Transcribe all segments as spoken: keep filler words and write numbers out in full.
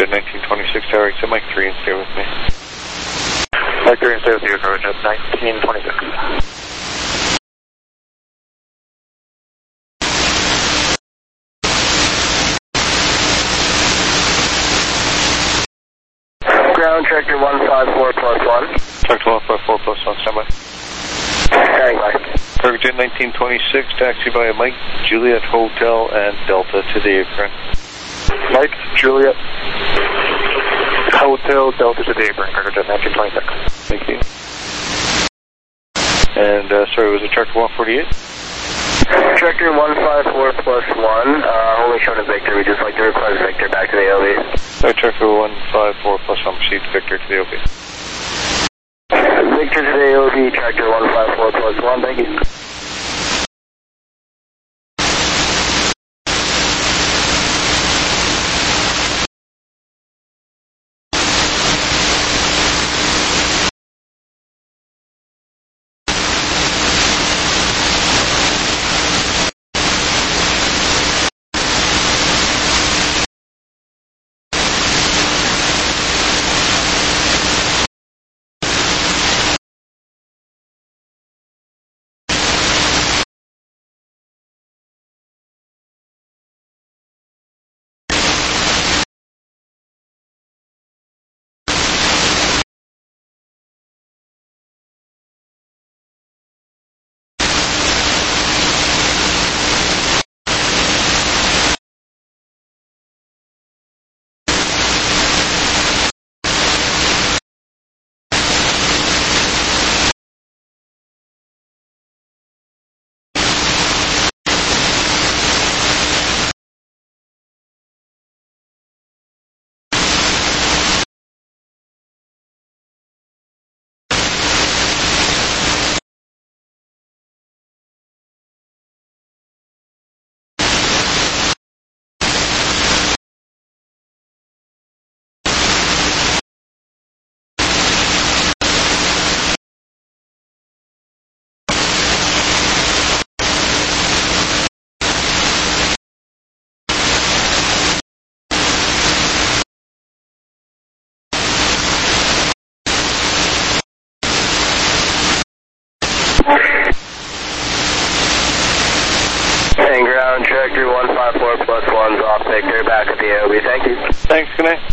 Jet nineteen twenty-six, tower exit Mike three and stay with me. Mike three and stay with you, Cargo Jet nineteen twenty-six. Ground tractor one five four plus one. Tractor one five four plus one, standby. Carrying by. Cargo Jet nineteen twenty-six, taxi by Mike, Juliet Hotel and Delta to the apron. Mike, Juliet, Hotel, Delta to the apron, Cargo Jet nineteen twenty-six. Thank you. And, uh, sorry, was it Tractor one forty-eight? Tractor one five four plus one, uh, only shown as Victor. We just like to request Victor back to the L V. Sorry, Tractor one five four plus one, proceed Victor to the L V. Victor to the L V, Tractor one five four plus one, thank you. And ground tractor one five four plus one's off Victor, back at the A O B, thank you. Thanks, good night.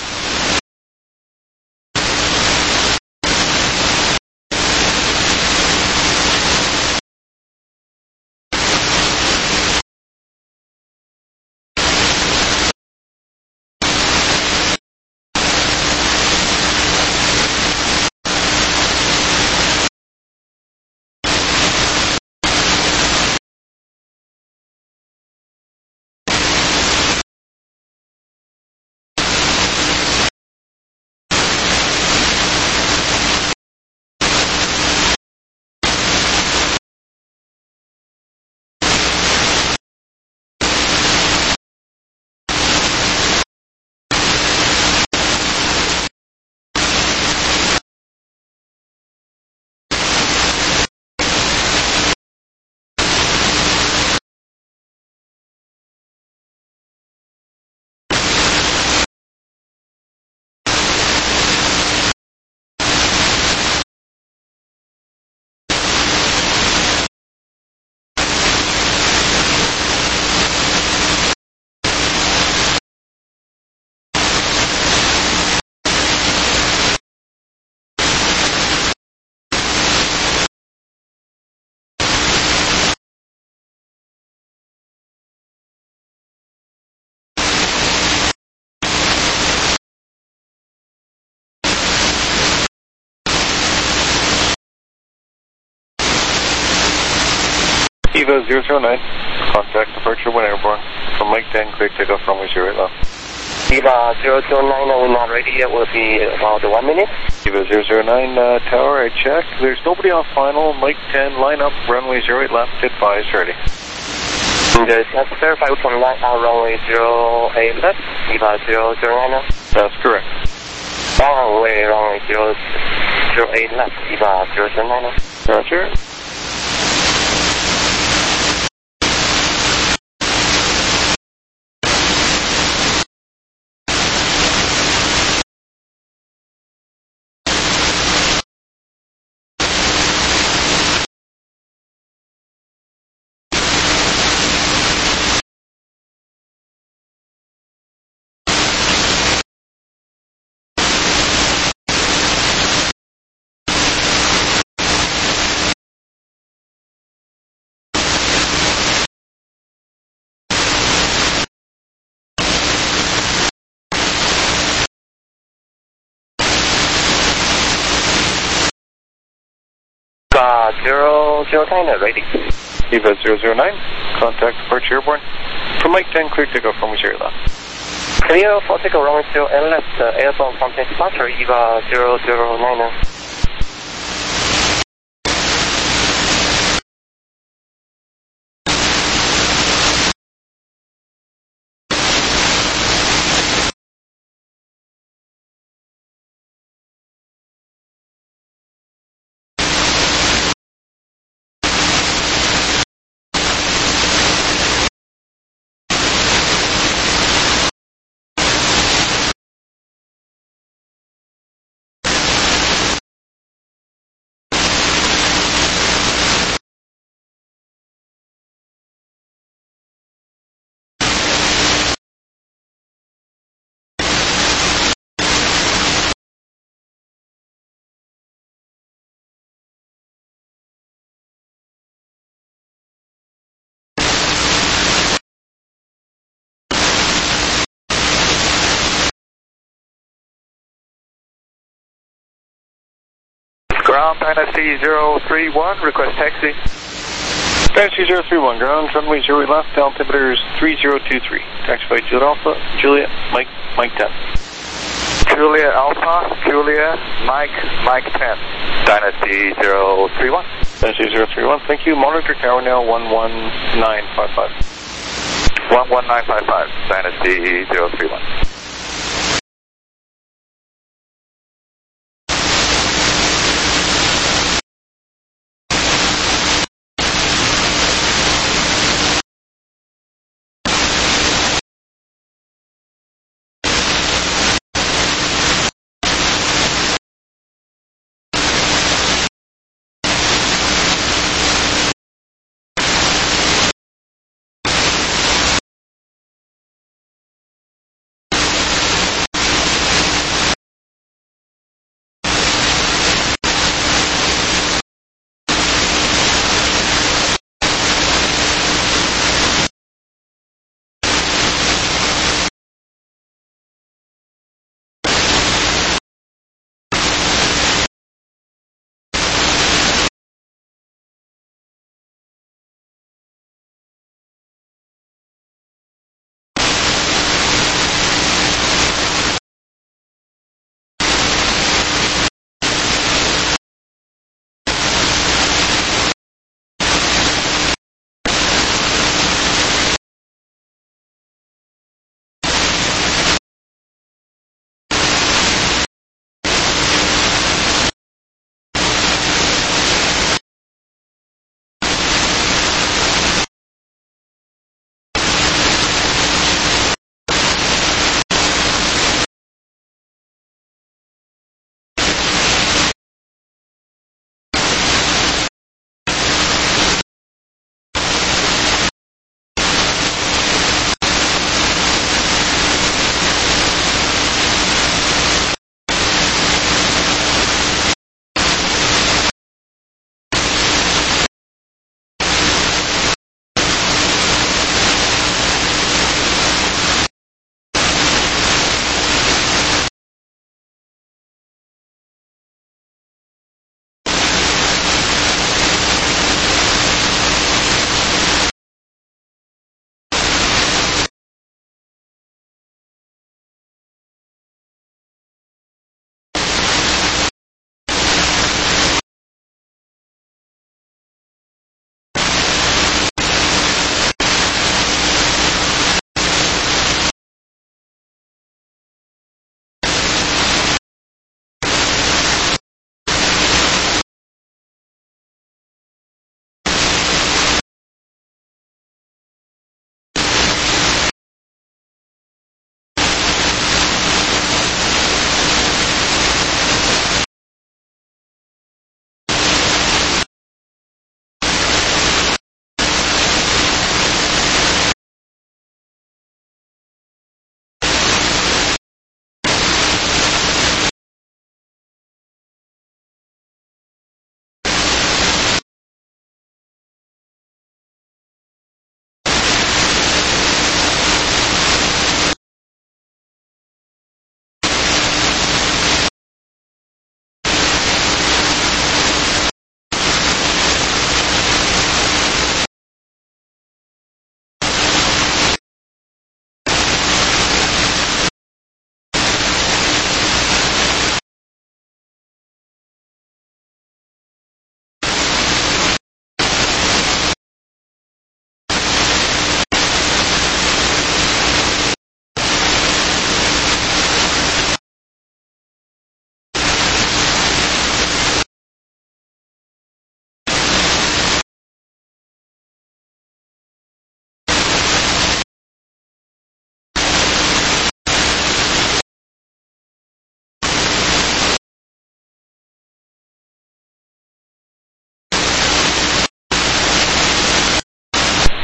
Eva zero zero nine, contact departure when airborne. From Mike ten, quick takeoff from zero eight left. Eva zero zero nine, we're not ready yet, will be about one minute. Eva zero zero nine, uh, tower, I checked. There's nobody on final. Mike ten, line up, runway zero eight left, advise ready. Good, let's verify we can line out runway zero eight left, Eva zero zero nine. That's correct. Runway, runway zero eight left, Eva zero zero nine. Roger. zero nine, ready. EVA zero zero nine, contact departure airborne. For Mike ten, clear takeoff from zero left. Clear for takeoff runway zero and left, uh, airborne from departure, EVA zero zero nine. Ground Dynasty zero three one, request taxi. Dynasty zero three one, ground, runway zero left, altimeter is three zero two three. Taxi by Juliet Alpha, Juliet, Mike, Mike ten. Juliet Alpha, Juliet, Mike, Mike ten. Dynasty zero three one. Dynasty zero three one, thank you. Monitor tower now one one nine five five. one one nine five five, Dynasty zero three one.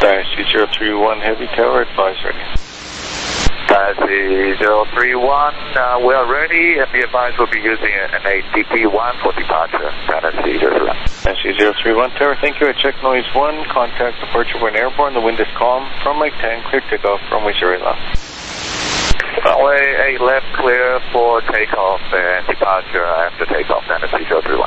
Dynasty zero three one Heavy Tower, advise ready. Dynasty zero three one, uh, we are ready, and the advice will be using an A T P one for departure. Dynasty zero three one. Dynasty zero three one Tower, thank you. I check noise one, contact departure when airborne, the wind is calm, from Mike ten, clear takeoff, runway zero left. Runway eight left, clear for takeoff and departure after takeoff, Dynasty zero three one.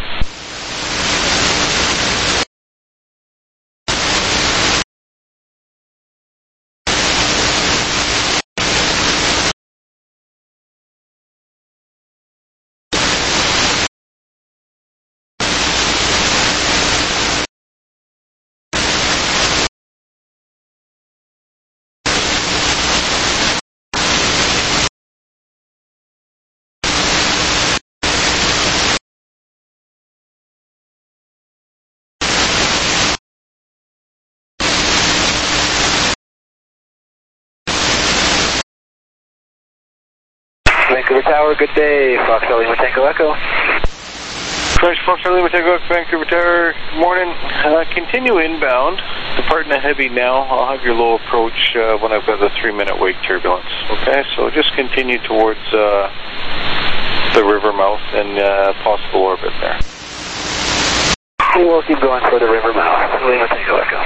Vancouver Tower, good day. Foxtrot Lima Tango Echo. French Foxtrot Lima Tango Echo, Vancouver Tower, morning. Uh, continue inbound. Departing a heavy now. I'll have your low approach uh, when I've got the three minute wake turbulence. Okay, so just continue towards uh, the river mouth and uh, possible orbit there. We'll keep going for the river mouth. Lima Tango Echo.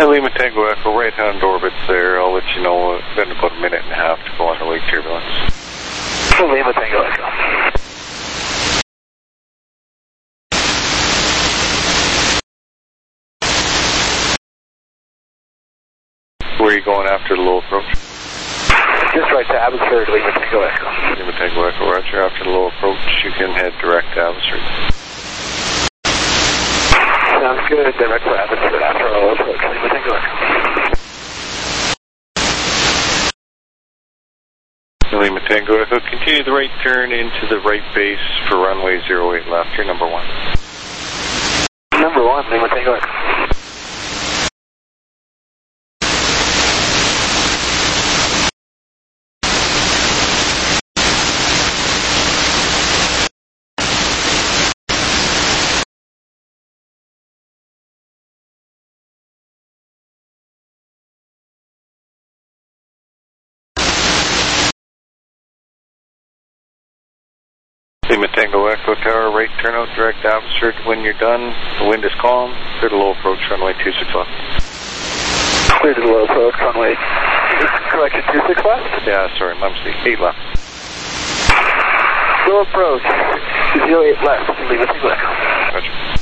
Yeah, Lima Tango Echo, right hand orbits there. I'll let you know. It's been about a minute and a half to go on the wake turbulence. Lima Tango Echo. Where are you going after the low approach? Just right to Abbotsford, Lima Tango Echo. Lima Tango Echo, roger. After the low approach, you can head direct to Abbotsford. Sounds good. Direct to Abbotsford after a low approach, Lima Tango Echo. Lima Tango Echo, continue the right turn into the right base for runway zero eight left. You're number one. Number one, Lima Tango Echo. Lima Tango Echo Tower, right turnout, direct to Abbotsford. When you're done, the wind is calm. Clear to low approach, runway two six left. Clear to low approach, runway. Correction, two six left? Yeah, sorry, my mistake. eight left. Low approach, zero eight left, Lima Tango Echo. Roger.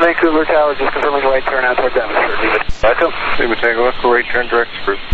Vancouver Tower, just confirming right turn out toward Devonshire. Echo. Lima Tango Echo, right turn direct to cruise.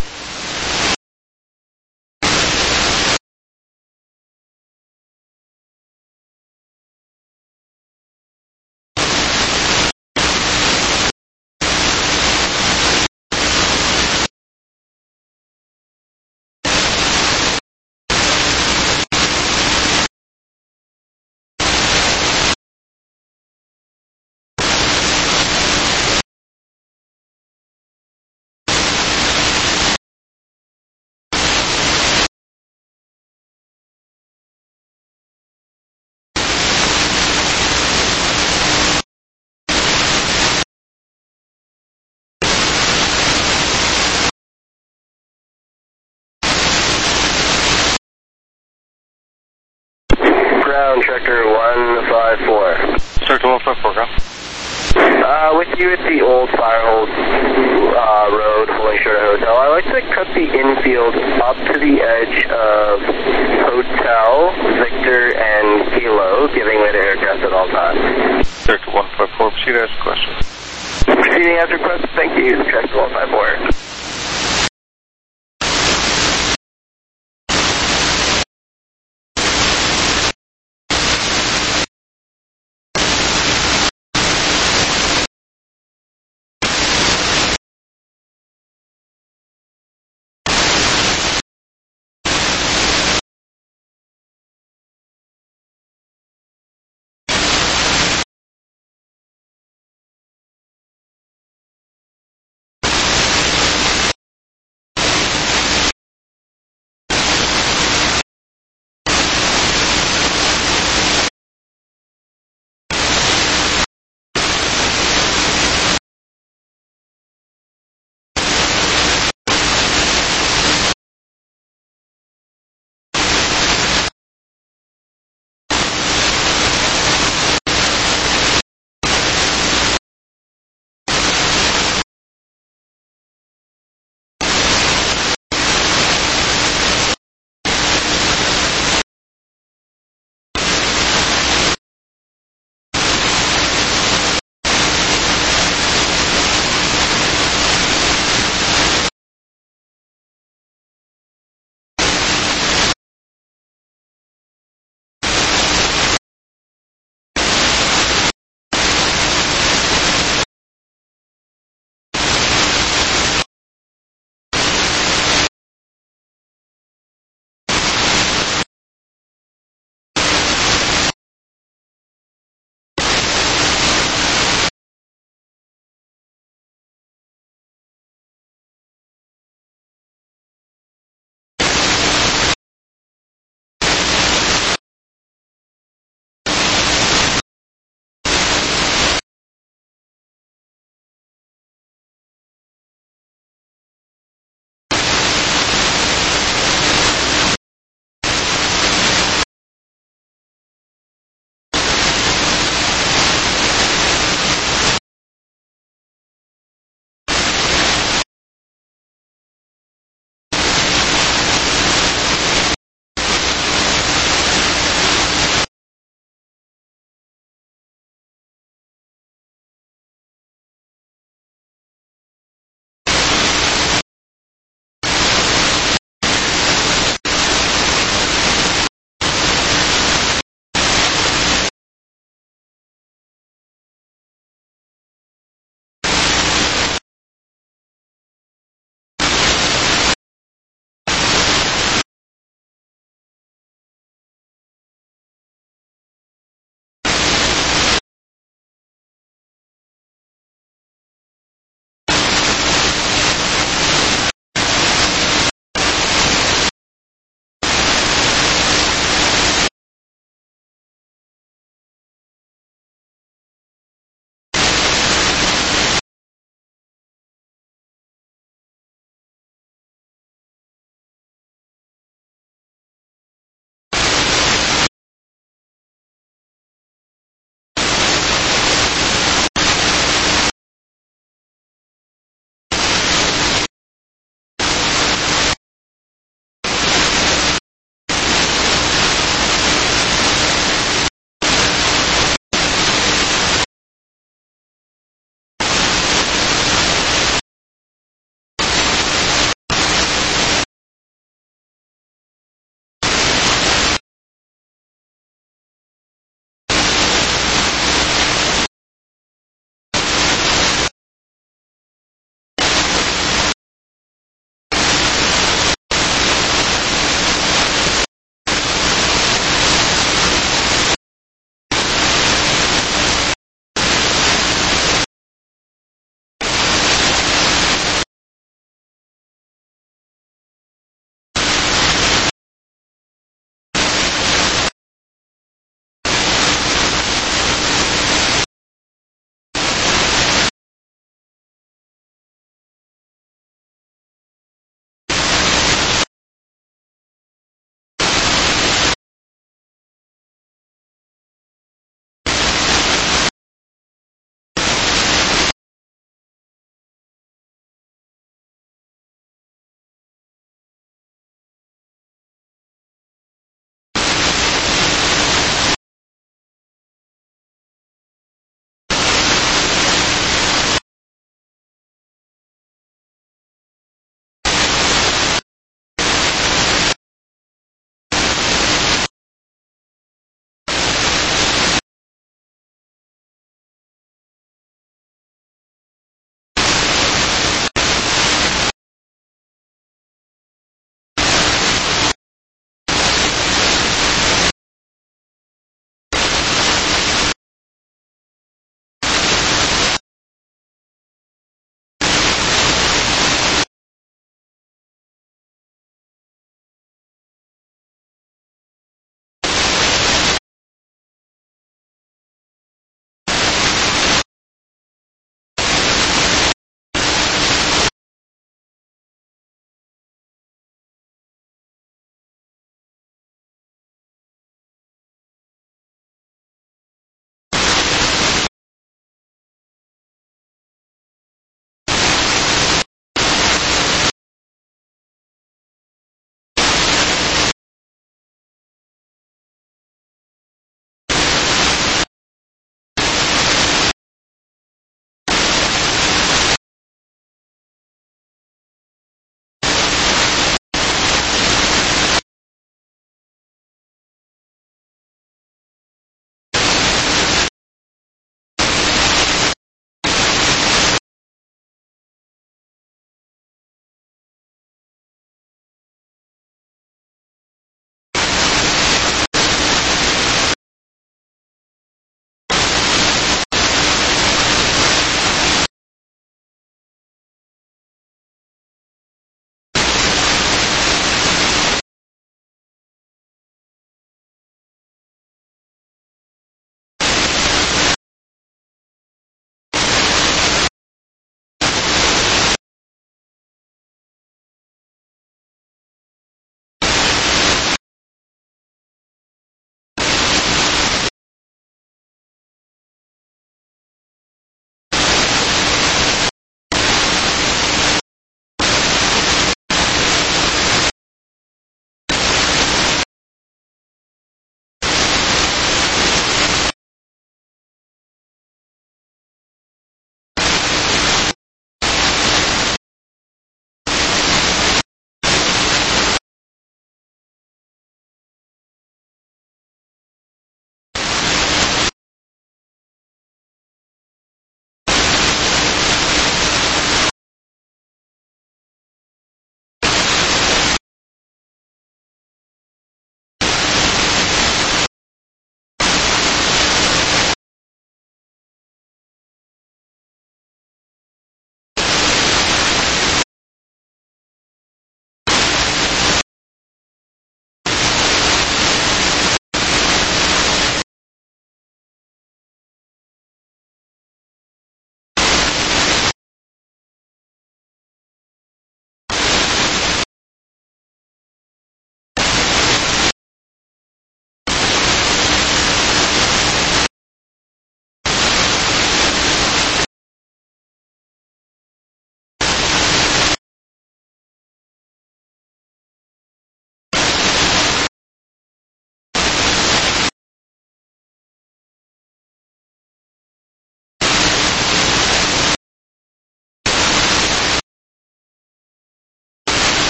Ground, Tractor one five four. Tractor one five four, go. Uh, with you at the old Firehold uh, Road, holding short of hotel. I like to cut the infield up to the edge of Hotel, Victor, and Kilo, giving way to aircraft at all times. Tractor one five four, proceed to ask a question. Proceeding as requested, thank you, Tractor one five four.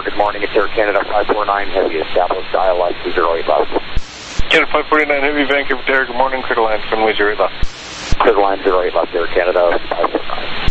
good morning. It's Air Canada five four nine Heavy, established dial line two zero eight left. Canada five forty-nine Heavy, Vancouver Tower, good morning. Clear to land, runway zero eight left. Clear to line zero eight left, Air Canada five four nine.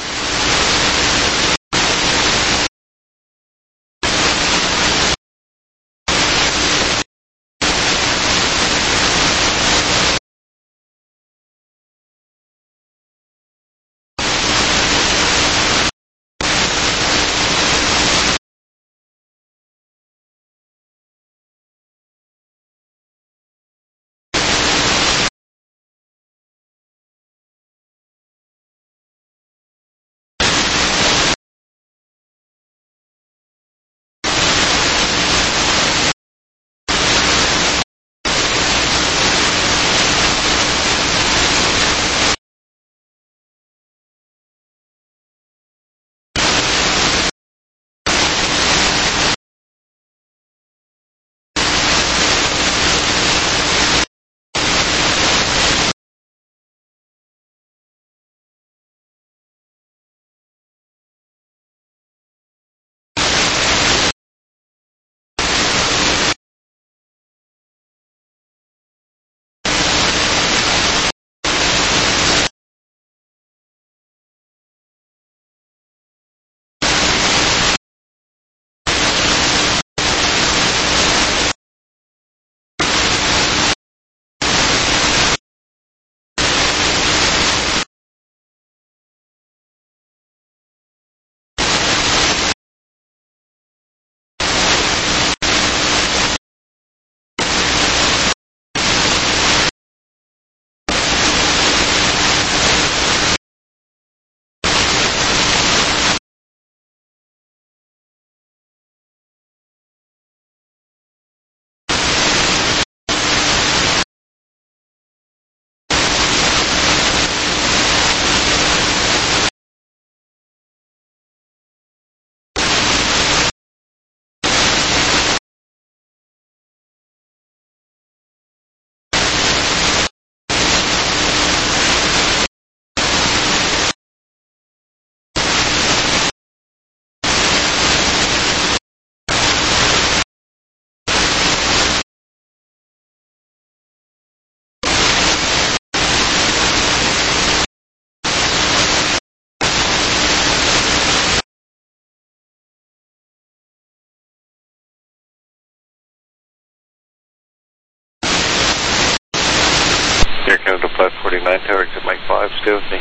Air Canada five forty-nine Tower, exit Mike five, stay with me.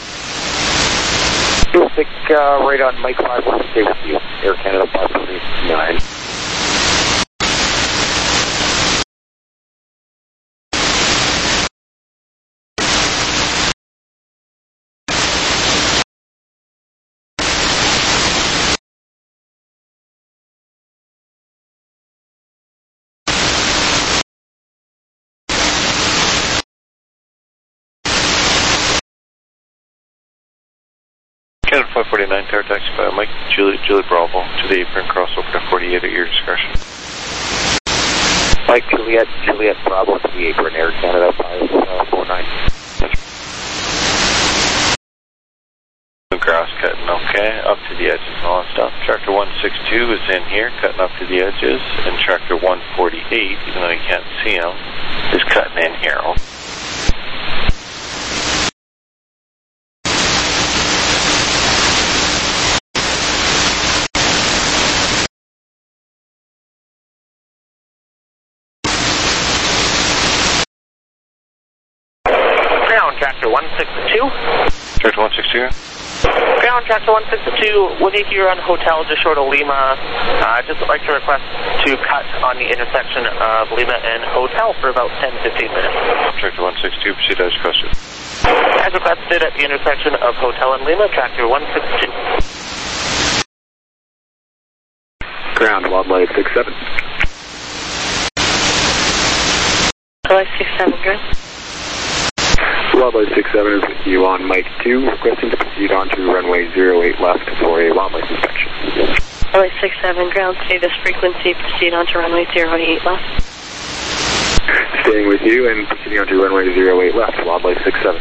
Pacific, uh, right on Mike five, we'll stay with you. Air Canada five forty-nine. Canada five forty-nine Tower, taxi by Mike, Juliet, Juliet Bravo, to the apron, crossover to forty-eight at your discretion. Mike, Juliet, Juliet Bravo to the apron, Air Canada five four nine. Cross cutting, okay, up to the edges and all that stuff. Tractor one sixty-two is in here, cutting up to the edges, and Tractor one forty-eight, even though you can't see him, is cutting in here. Ground, Tractor one sixty-two. Tractor one sixty-two. Ground, Tractor one sixty-two, with you here on Hotel just short of Lima. Uh, I'd just like to request to cut on the intersection of Lima and Hotel for about ten to fifteen minutes. Tractor one sixty-two, proceed as requested. As requested at the intersection of Hotel and Lima, Tractor one sixty-two. Ground, Wildlife six seven. Wildlife six seven, ground. Wildlife six seven is with you on Mike two, requesting to proceed on to runway zero eight left for a wildlife inspection. Wildlife six seven, ground, stay this frequency, proceed on to runway zero eight left. Staying with you and proceeding on to runway zero eight left, Wildlife six seven.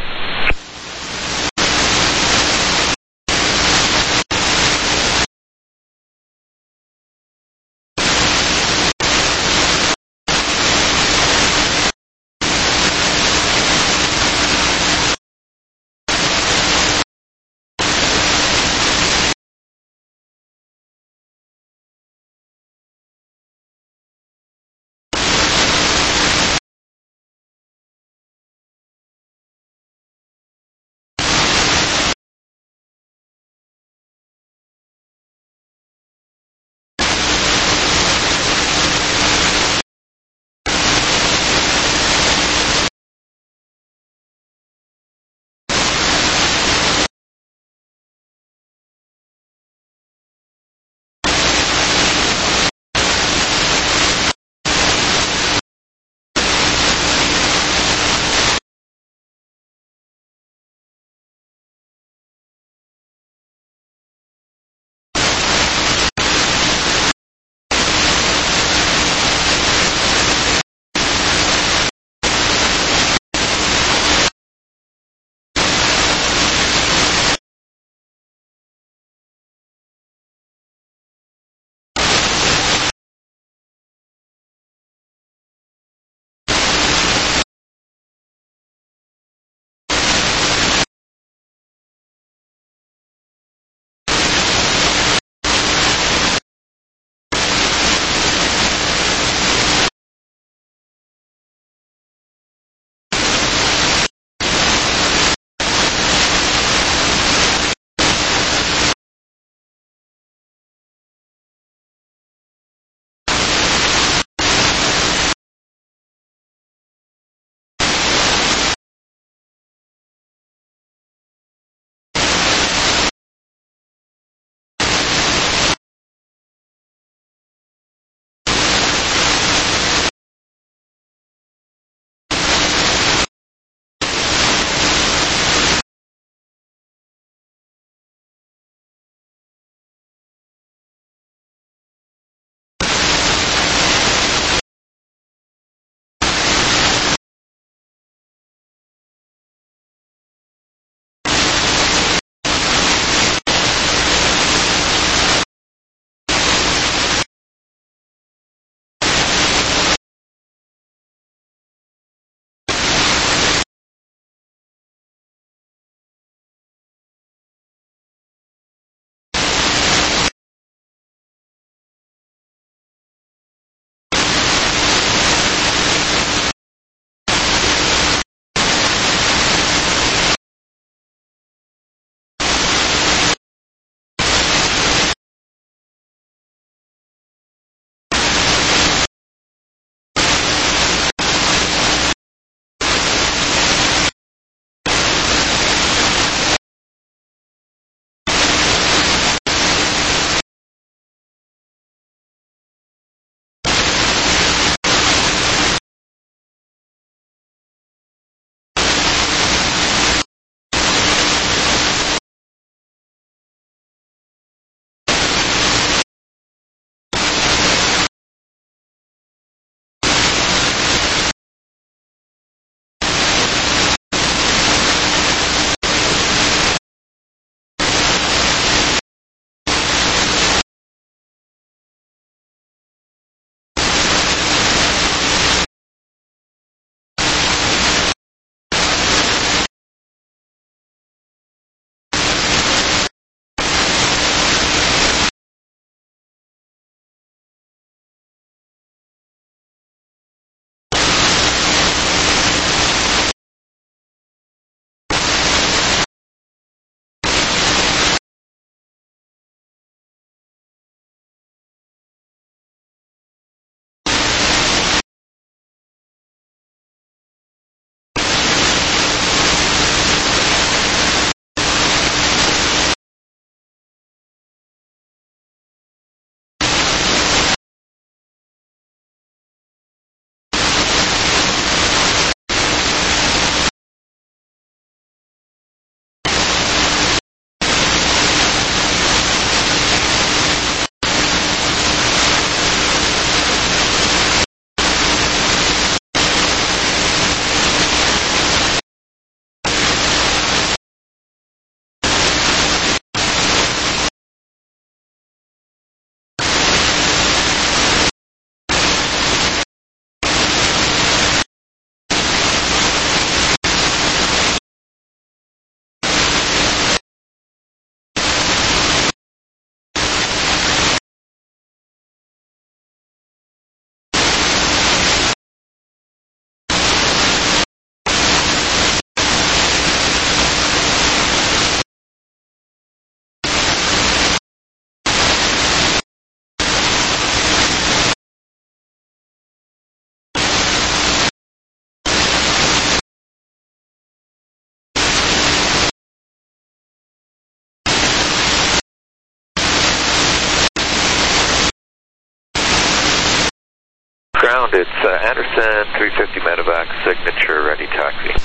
ground, it's uh, Anderson three fifty medevac, signature, ready taxi.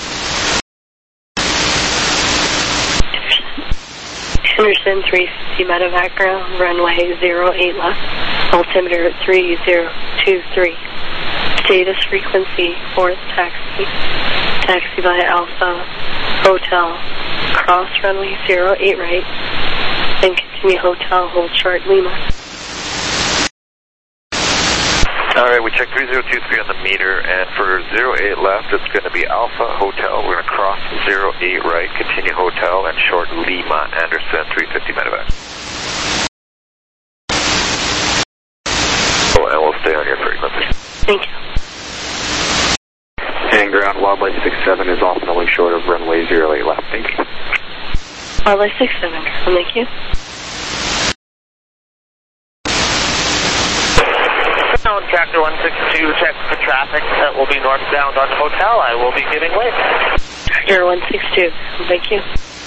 Anderson three fifty medevac ground, runway zero eight left, altimeter three zero two three. Status frequency, fourth taxi. Taxi via Alpha Hotel, cross runway zero eight right, and continue hotel, hold short Lima. Alright, we checked three zero two three on the meter, and for zero eight left, it's going to be Alpha Hotel. We're going to cross zero eight right, continue hotel, and short Lima, Anderson three fifty medevac. Oh, and we'll stay on your frequency. Thank you. And ground, Wildlife six seven is off nulling short of runway zero eight left. Thank you. Wildlife six seven, thank you. Tractor one six two, check for traffic. That will be northbound on hotel. I will be giving way. Tractor one six two, thank you.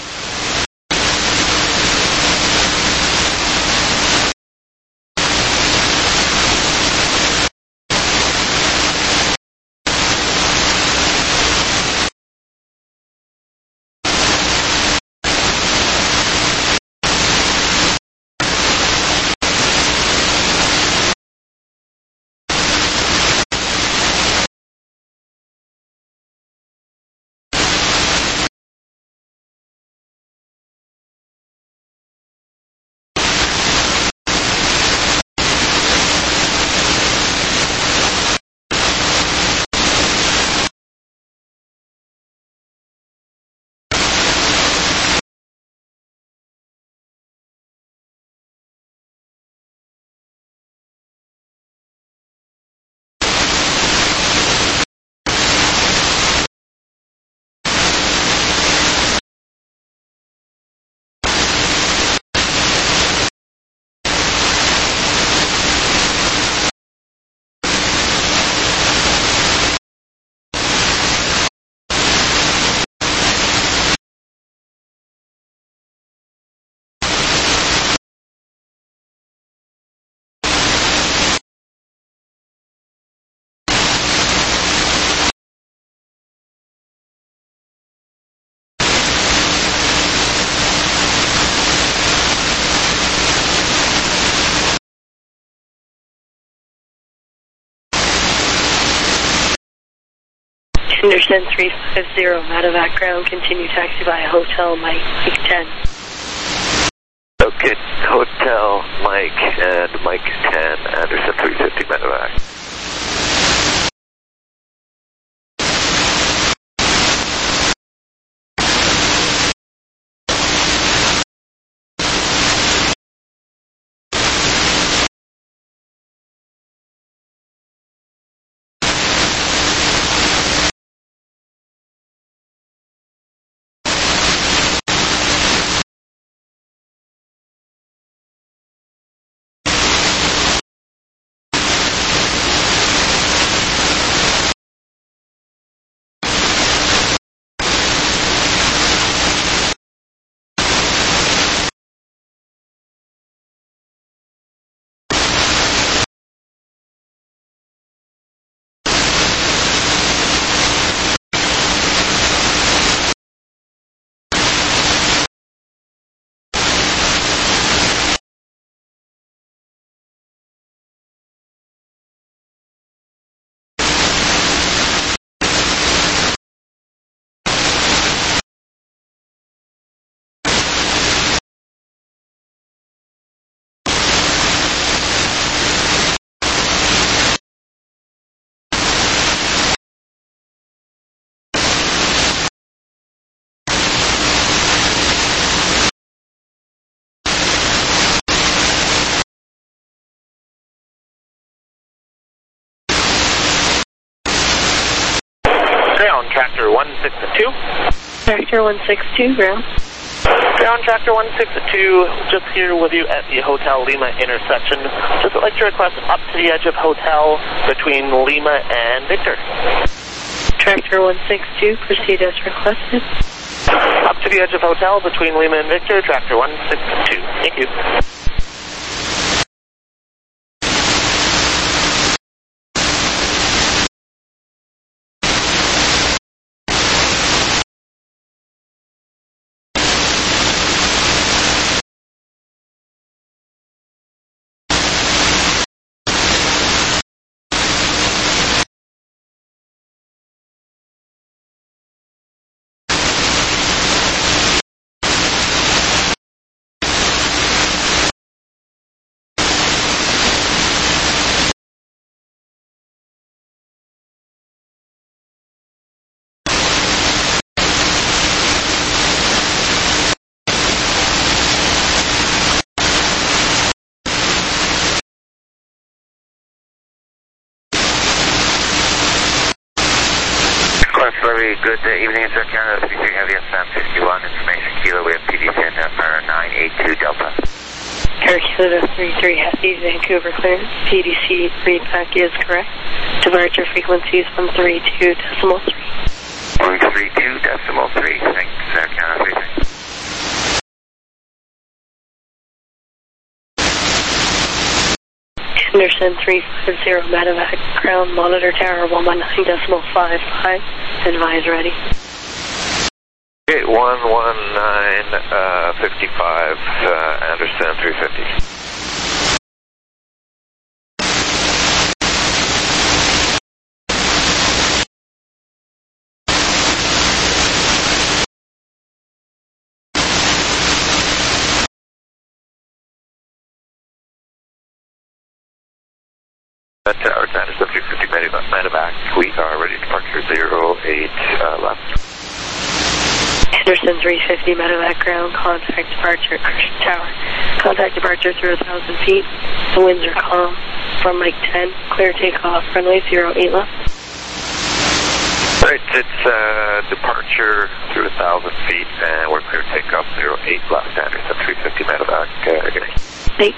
Anderson three fifty, medevac ground, continue taxi via Hotel Mike, Mike ten. Okay, Hotel Mike and Mike ten, Anderson three fifty medevac. Ground, Tractor one six two. Tractor one six two, ground. Ground, Tractor one six two, just here with you at the Hotel Lima intersection. Just would like to request up to the edge of hotel between Lima and Victor. Tractor one six two, proceed as requested. Up to the edge of hotel between Lima and Victor, Tractor one six two. Thank you. good uh, evening, Sir Canada three three Heavy S M fifty-one, information Kilo, we have P D ten for nine eight two Delta. Air Canada three three Heavy, Vancouver clearance, P D C readback is correct. Departure frequency is one three two decimal three. one three two decimal three, thanks, Air Canada three three. Anderson three five zero, Medevac, ground monitor tower one one nine decimal five five, advise ready. Okay, one one nine, uh, fifty-five, uh, Anderson three fifty. Tower Anderson three fifty Medevac, we are ready to departure zero eight uh, left. Anderson three fifty Medevac ground, contact departure Christian Tower. Contact departure through one thousand feet. The winds are calm. From Mike ten, clear takeoff, runway zero eight left. Right, it's uh, departure through one thousand feet, and we're clear takeoff zero eight left, Anderson three fifty Medevac. Uh, good night. Eight.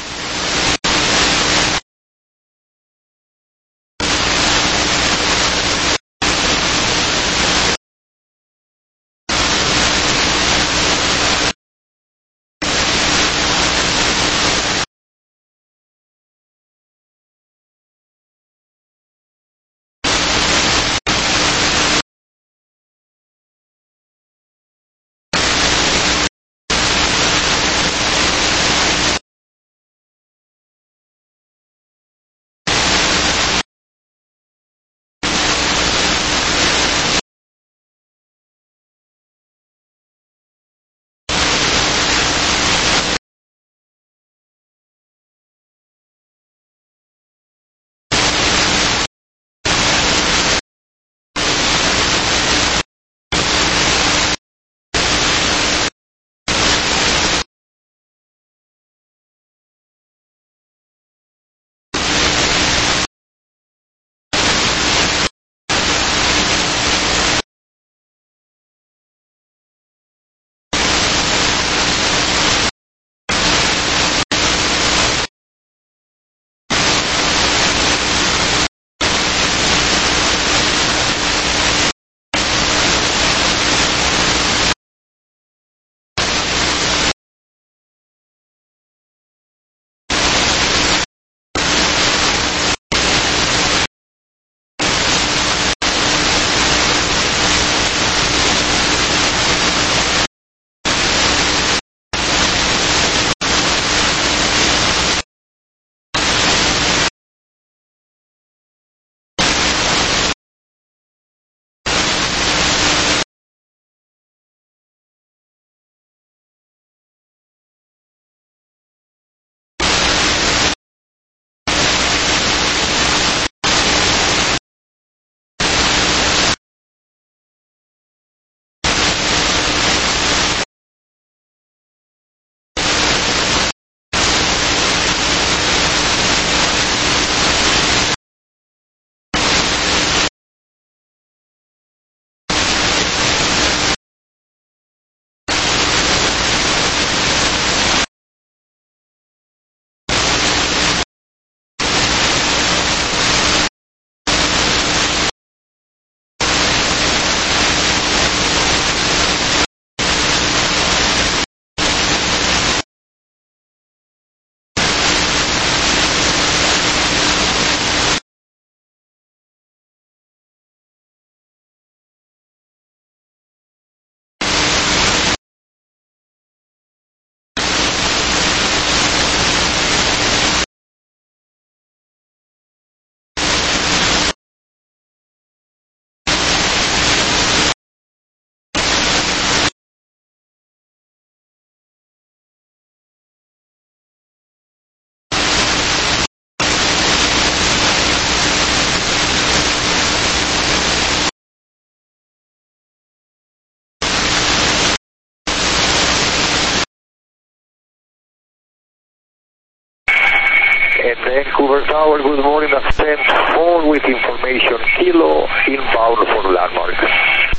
And Vancouver Tower, good morning, ascent four with information, Kilo, inbound for landmark.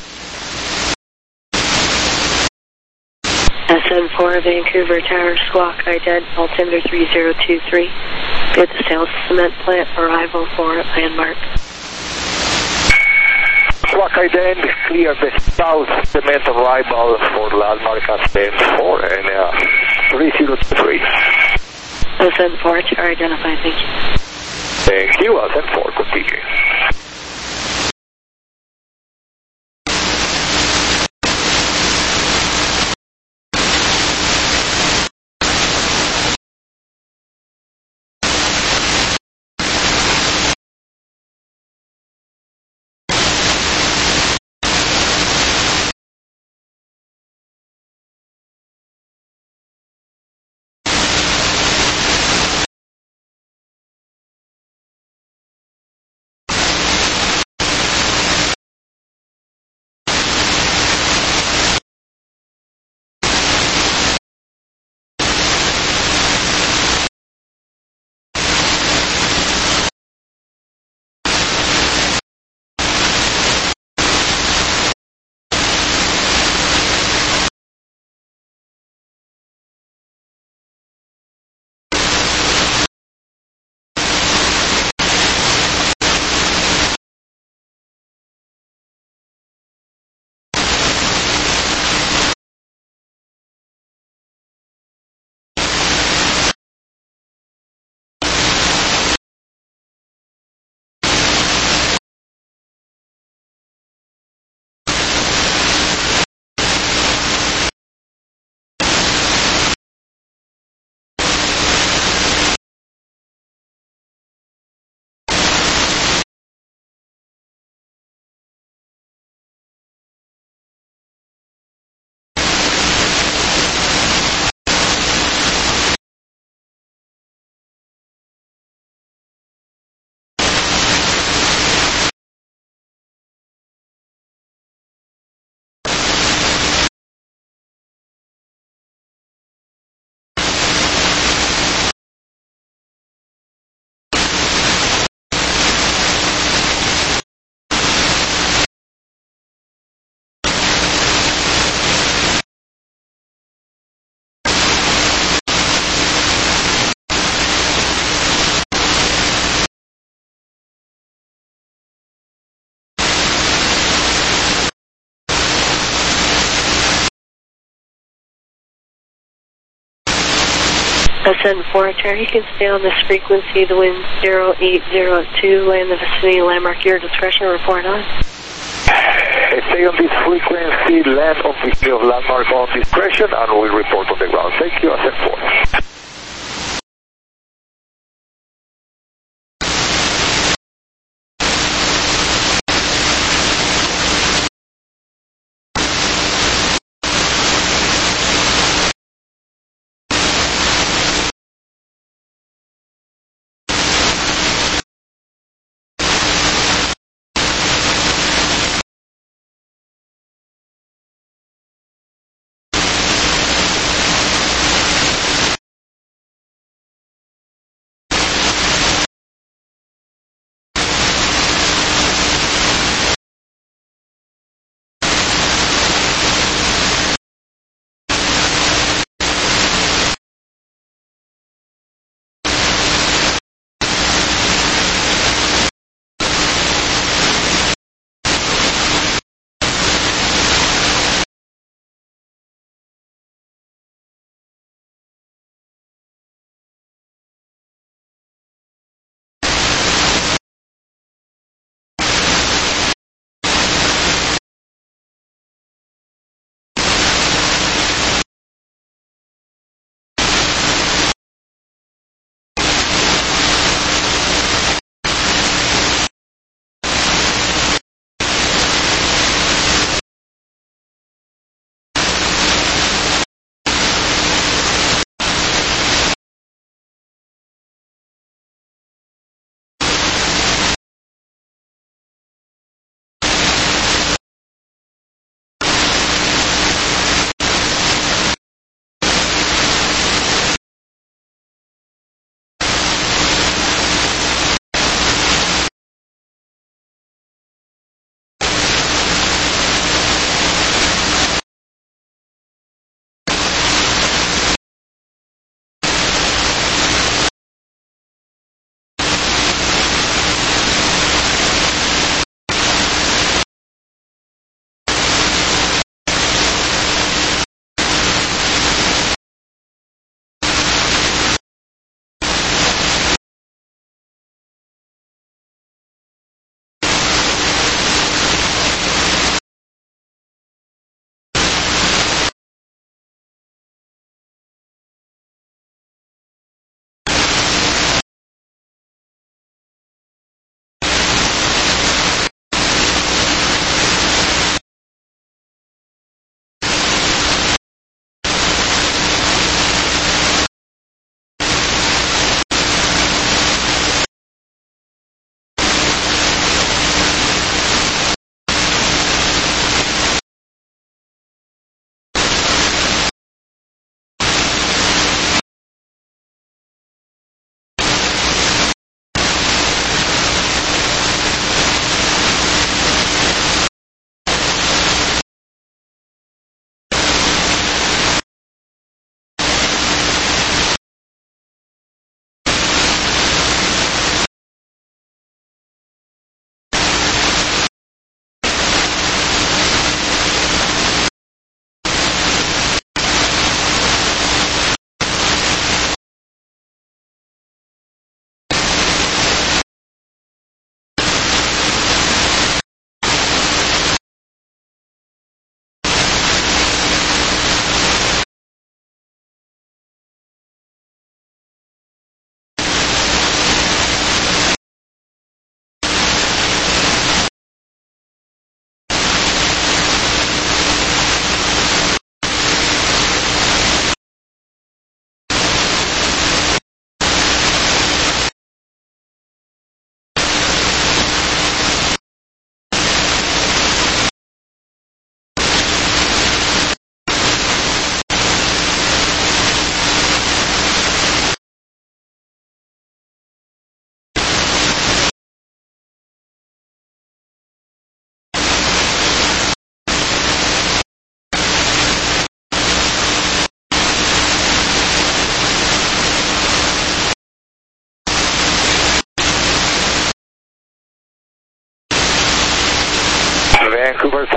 Ascend four, Vancouver Tower, squawk ident, altimeter three zero two three. Good to Sales Cement Plant, arrival for landmark. Squawk ident, clear the South Cement arrival for landmark Ascend four and uh, three zero two three. Ascend four, Tower identified, thank you. Thank you, Ascend four, continue. Ascend four, Tower, you can stay on this frequency, the wind zero eight zero two, land the vicinity, landmark your discretion, report on. Stay on this frequency, land on vicinity of landmark on discretion, and we'll report on the ground. Thank you, Ascend four.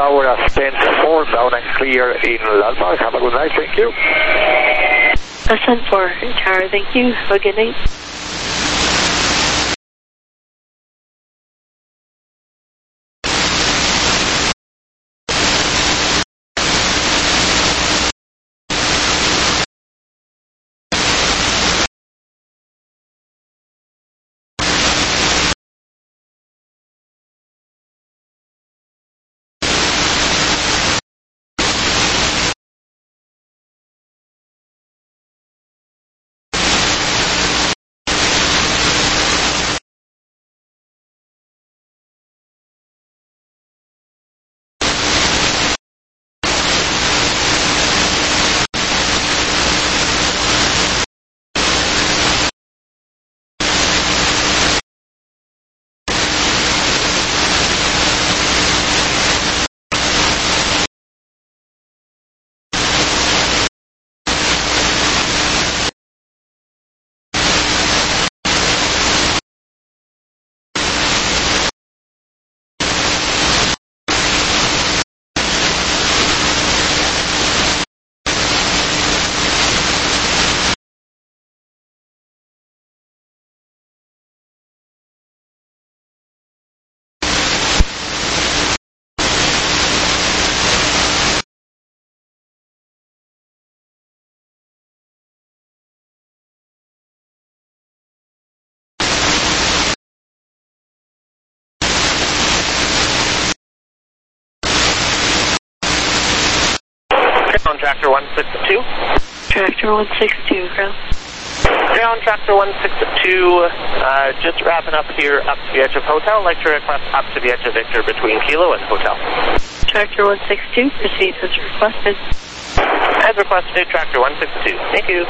Tower as ten four, down and clear in Landmark. Have a good night, thank you. Ascent four, Tower, thank you. Have a good night. Ground Tractor one six two. Tractor one six two, ground. Ground Tractor one six two, uh, just wrapping up here up to the edge of Hotel. I'd like to request up to the edge of Victor between Kilo and Hotel. Tractor one six two, proceed as requested. As requested, Tractor one six two. Thank you.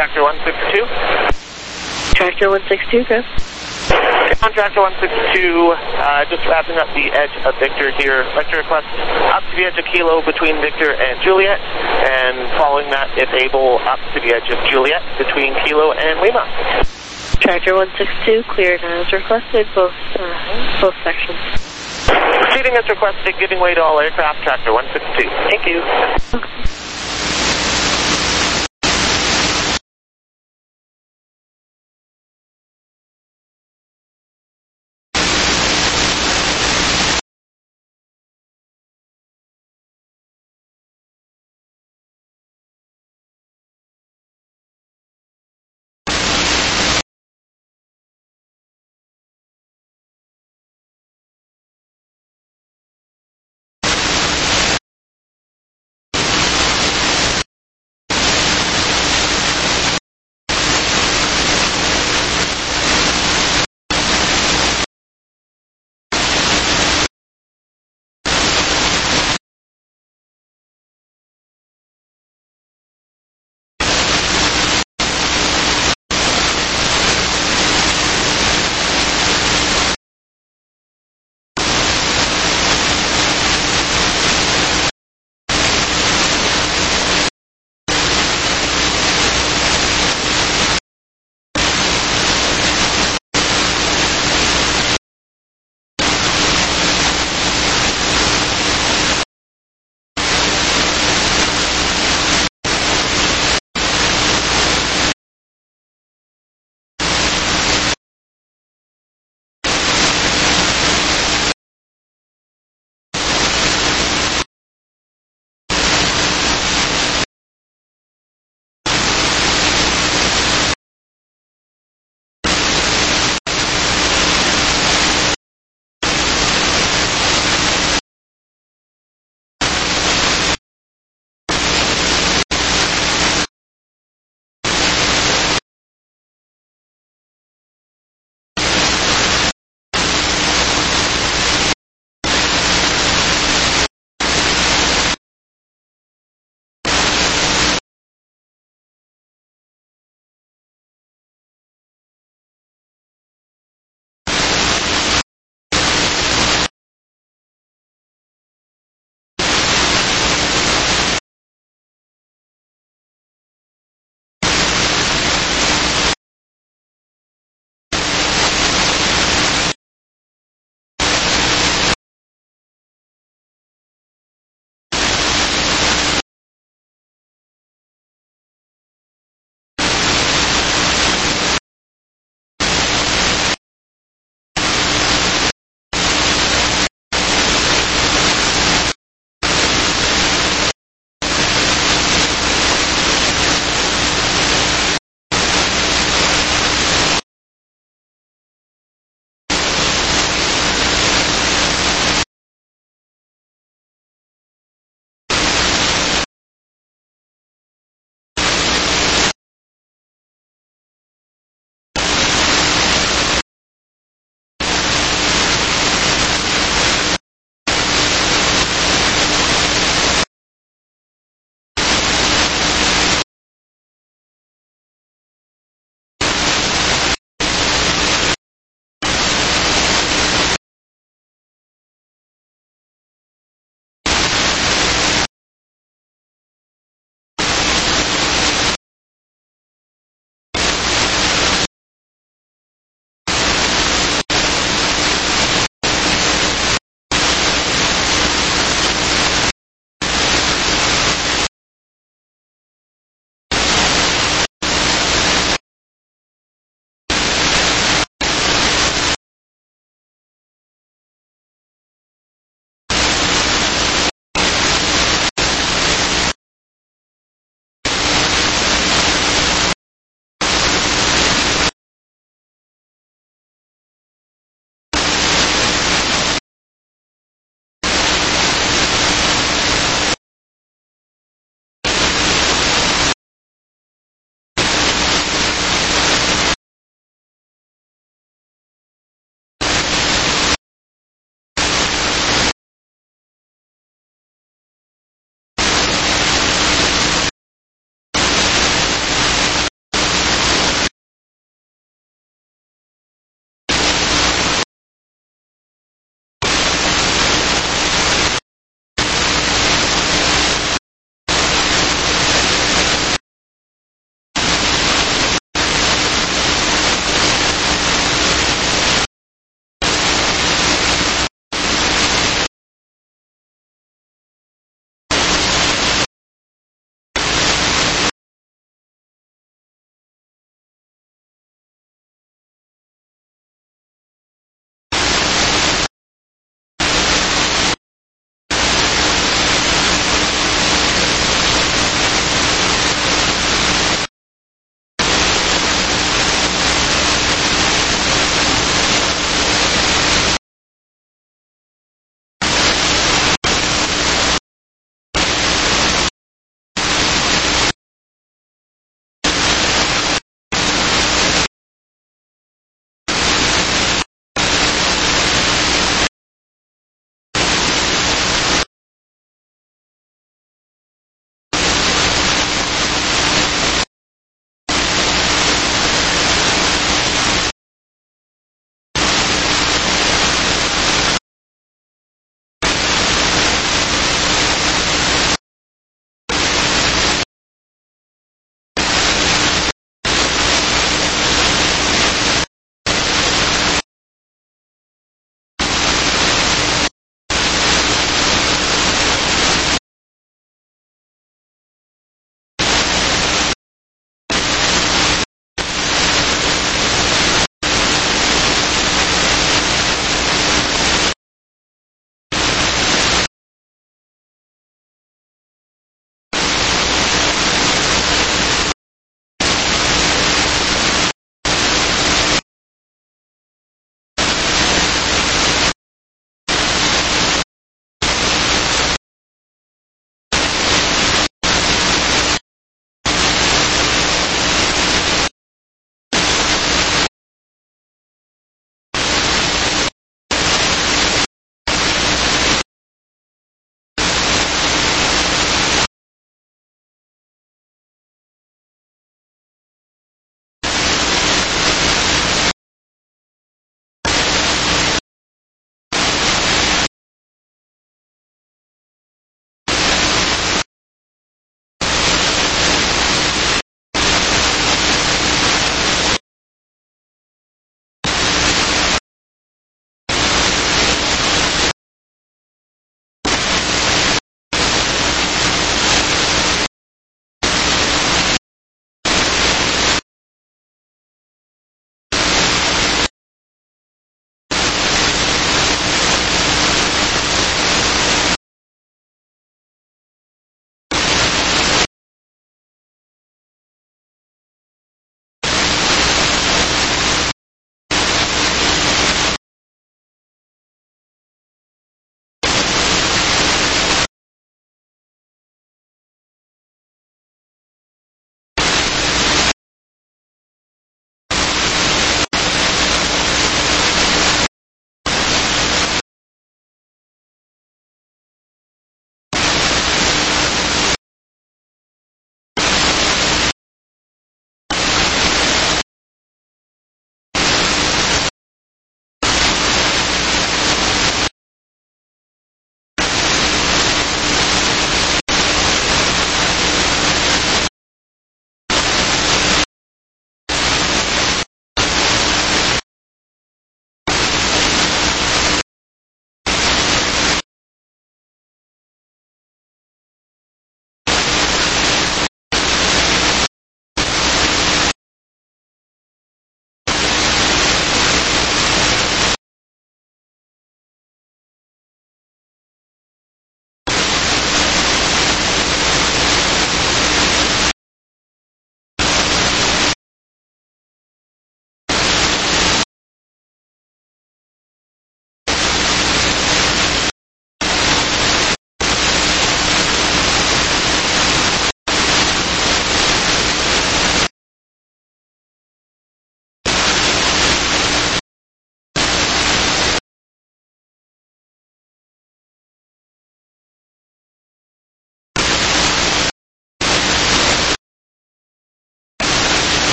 Tractor one six two. Tractor one six two, go. On Tractor one six two, uh, just wrapping up the edge of Victor here. I'd like to request up to the edge of Kilo between Victor and Juliet, and following that, if able, up to the edge of Juliet between Kilo and Lima. Tractor one six two, cleared as requested, both, uh, both sections. Proceeding as requested, giving way to all aircraft, Tractor one six two. Thank you. Okay.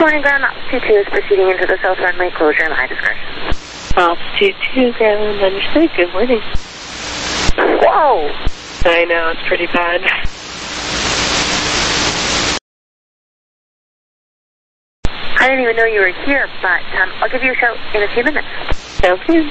Morning, ground altitude two is proceeding into the south runway closure in high discretion. Altitude two, ground understood. Good morning. Whoa! I know, it's pretty bad. I didn't even know you were here, but um, I'll give you a shout in a few minutes. Sounds good.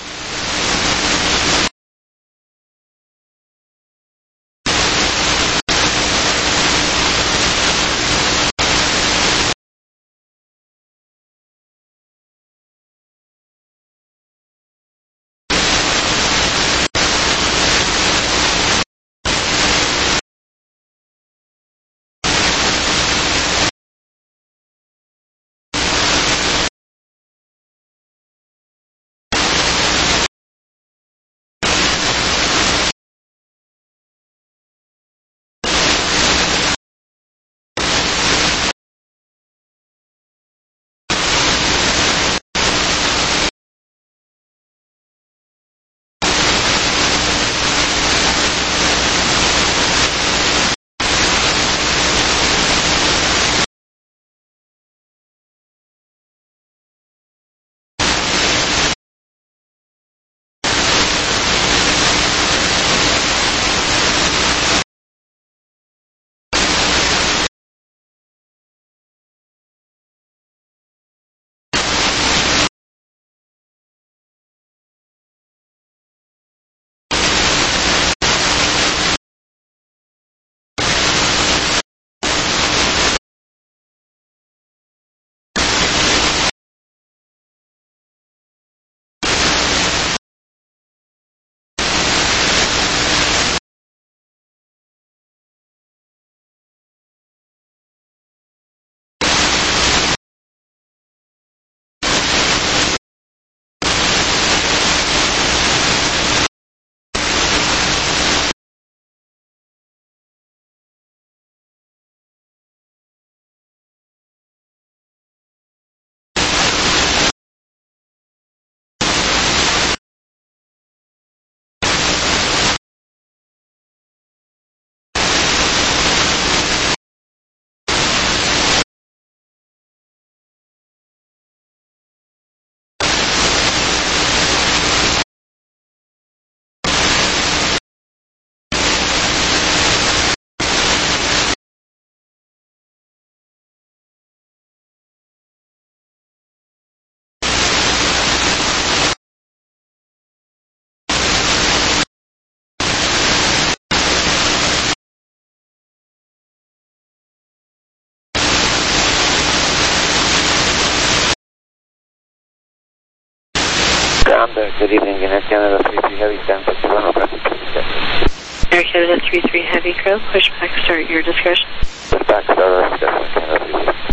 Ground, uh, good evening, Air Canada three three Heavy, stand by to run over. Air Canada three three Heavy, ground, push back, start your discretion. Push back, start our discussion, Canada three three.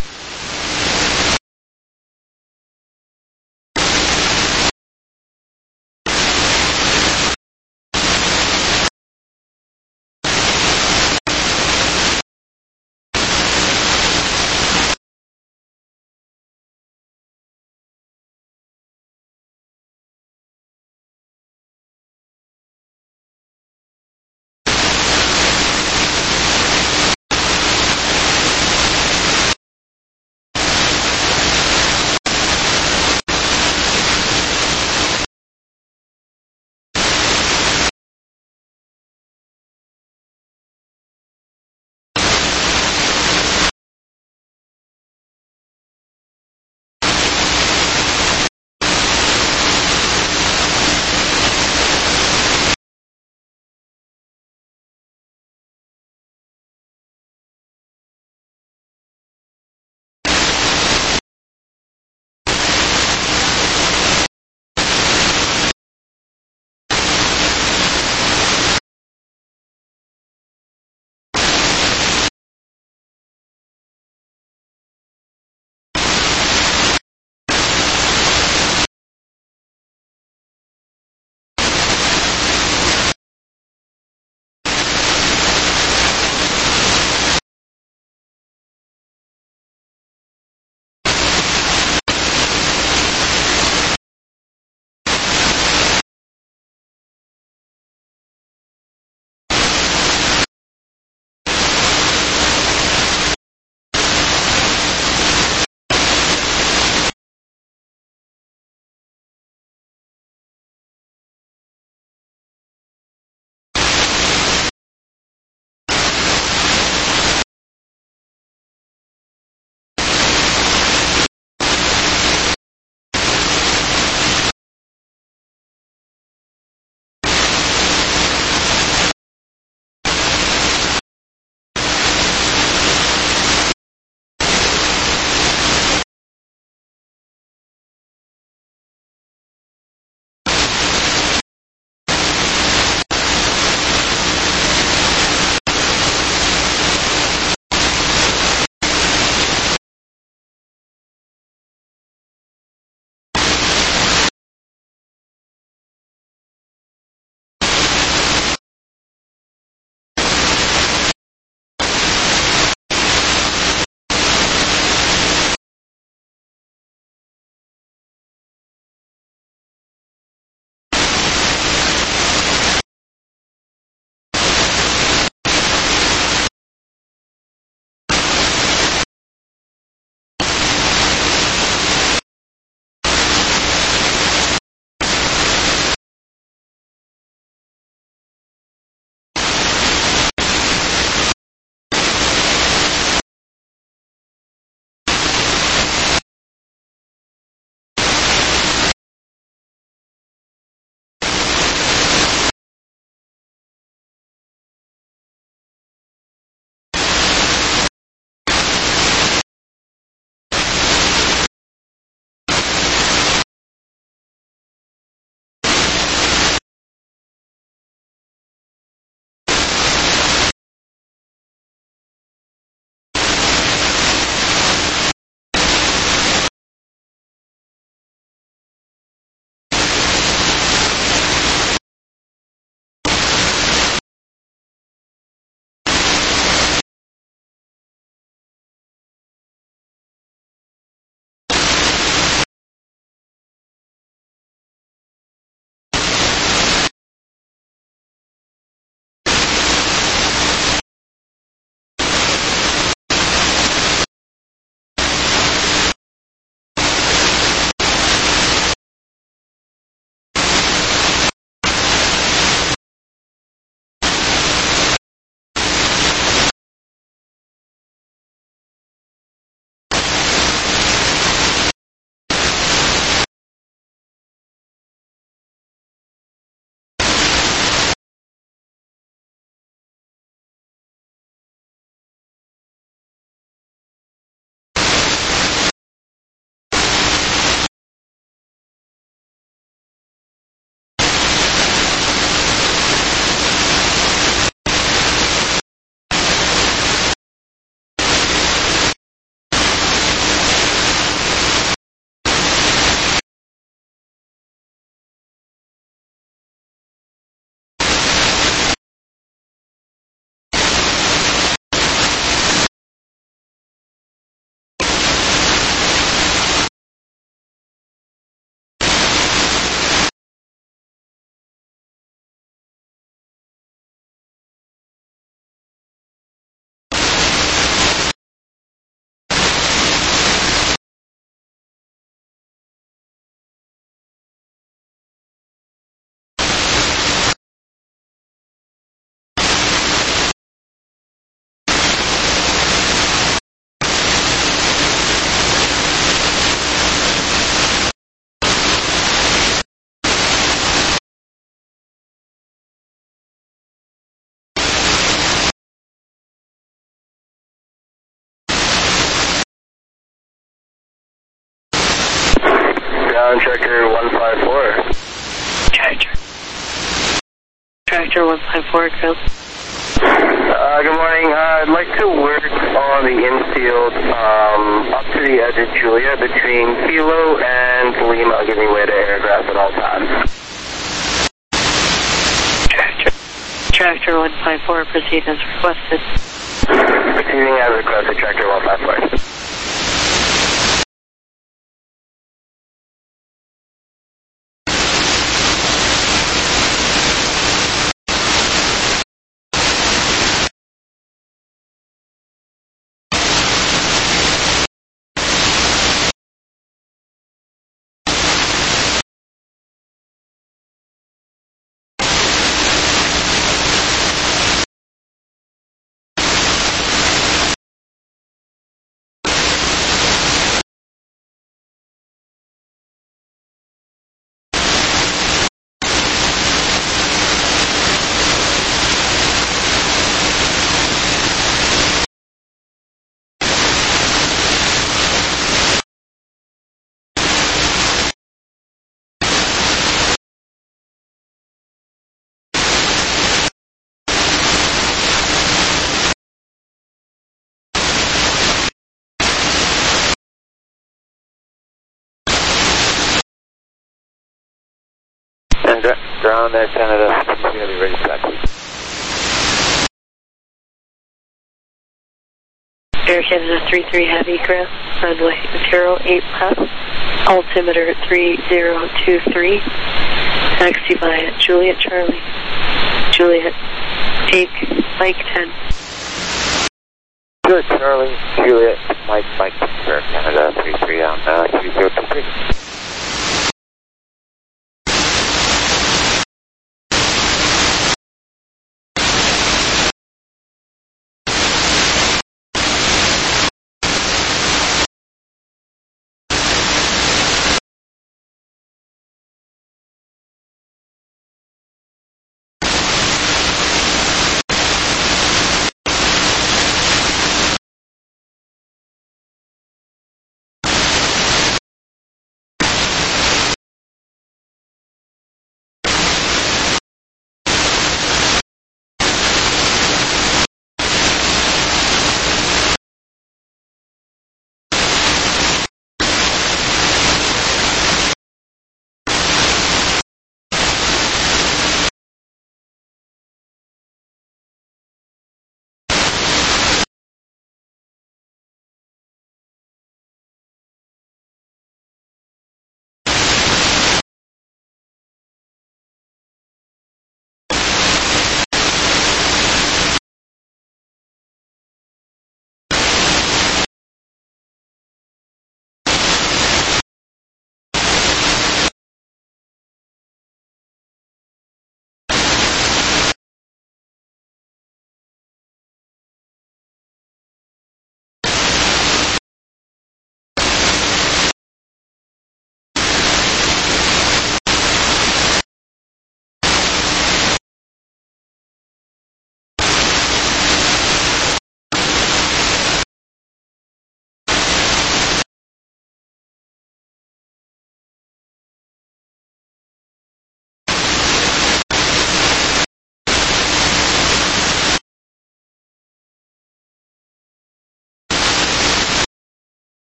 ground tractor one five four. Tractor. Tractor one five four, ground. Uh, good morning. Uh, I'd like to work on the infield um, up to the edge of Julia between Kilo and Lima, giving way to aircraft at all times. Tractor. Tractor one five four, proceed as requested. Proceeding as requested, Tractor one five four. And ground Air Canada, really ready for that. Air Canada three three Heavy, ground, runway zero eight left, altimeter three zero two three, taxi via Juliet Charlie, Juliet, take Mike ten. Juliet Charlie, Juliet, Mike, Mike, Air Canada three three on uh, three zero two three.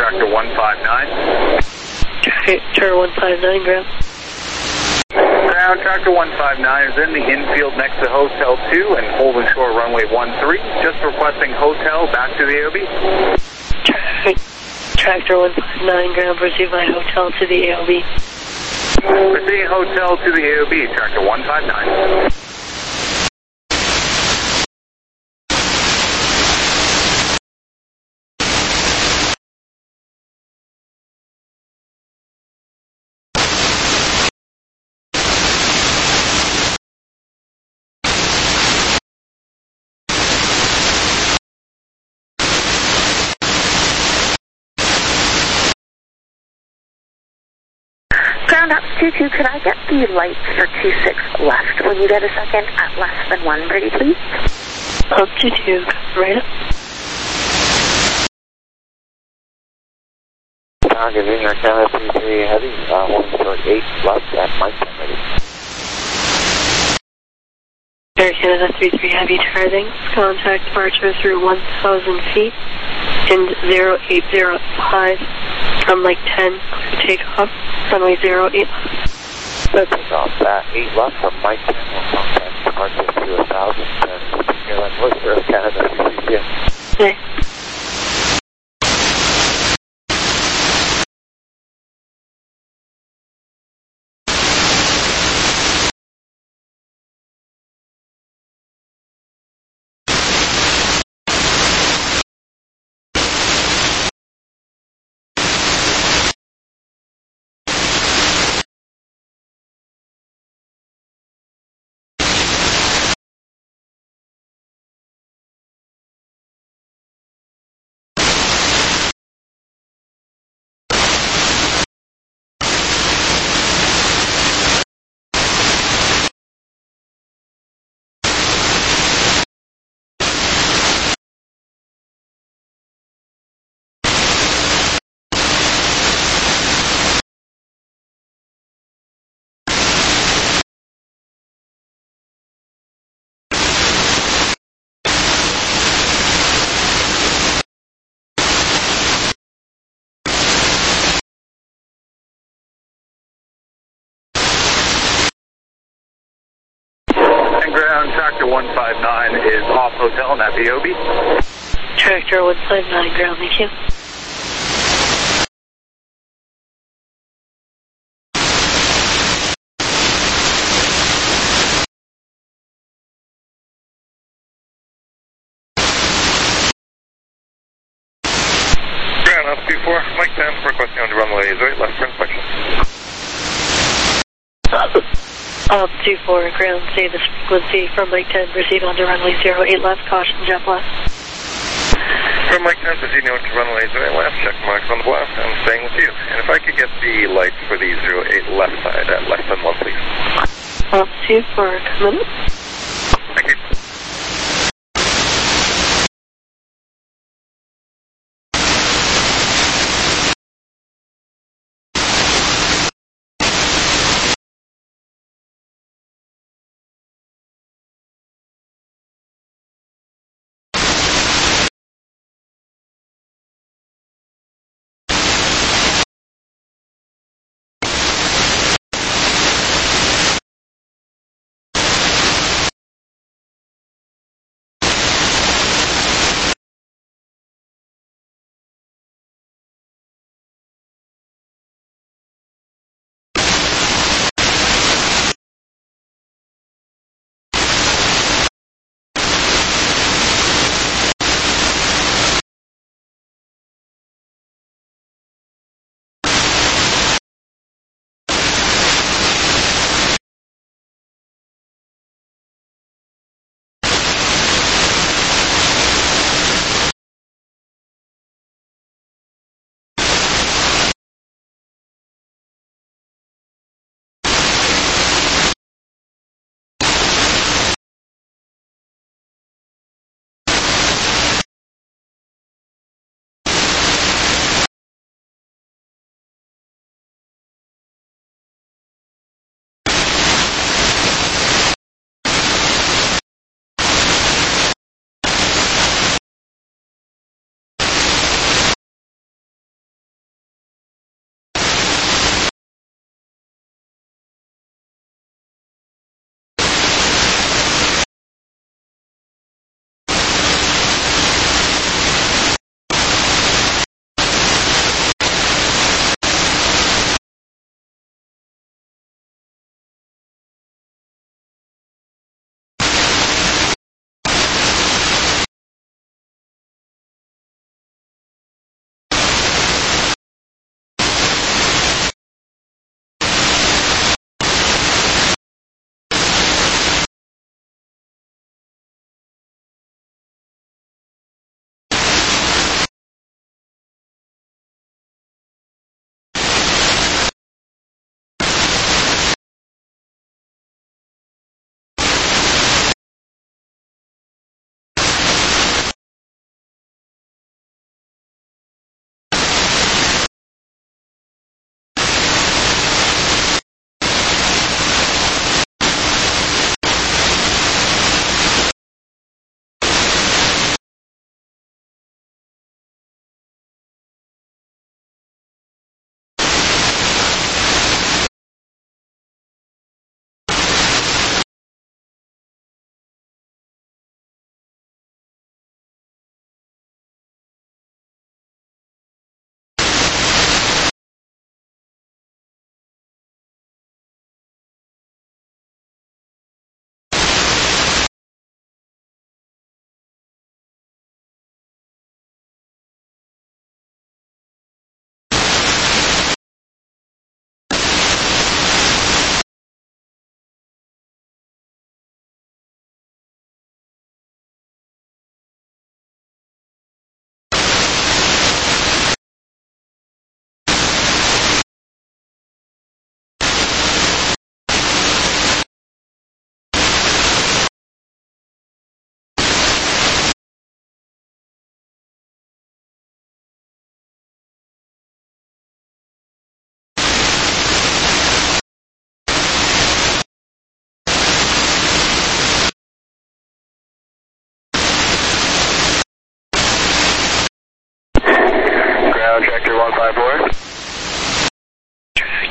tractor one five nine. Tractor one five nine, ground. Ground, tractor one five nine is in the infield next to Hotel two and holding short runway one three. Just requesting hotel back to the A O B. Tra tractor one five nine, ground, proceed by hotel to the A O B. Proceeding hotel to the A O B, tractor one five nine. Ground up two two, could I get the lights for two six left when you get a second at less than one, pretty please? Up two two, right up. Target in your Canada three three heavy, uh, one short eight left at Mike ten ready. Air Canada three three heavy turning, contact departure through one thousand feet in zero eight zero five from Mike ten, takeoff, runway zero eight left. Let's take off that eight left from Mike ten, we'll contact departure through one thousand, and airline voice for Air Canada three three. Okay. Ground, tractor one five nine is off hotel and at the A O B. Tractor one five nine, ground, thank you. Ground, up two four, Mike ten, requesting on the runway right left for inspection. Up two four, ground, save this frequency from Mike ten, proceed on to runway zero eight left, caution, jet blast. From Mike ten, proceeding on to runway zero eight left, check marks on the blast, I'm staying with you. And if I could get the lights for the zero eight left side at less than one, please. Up two four, come in. Thank you.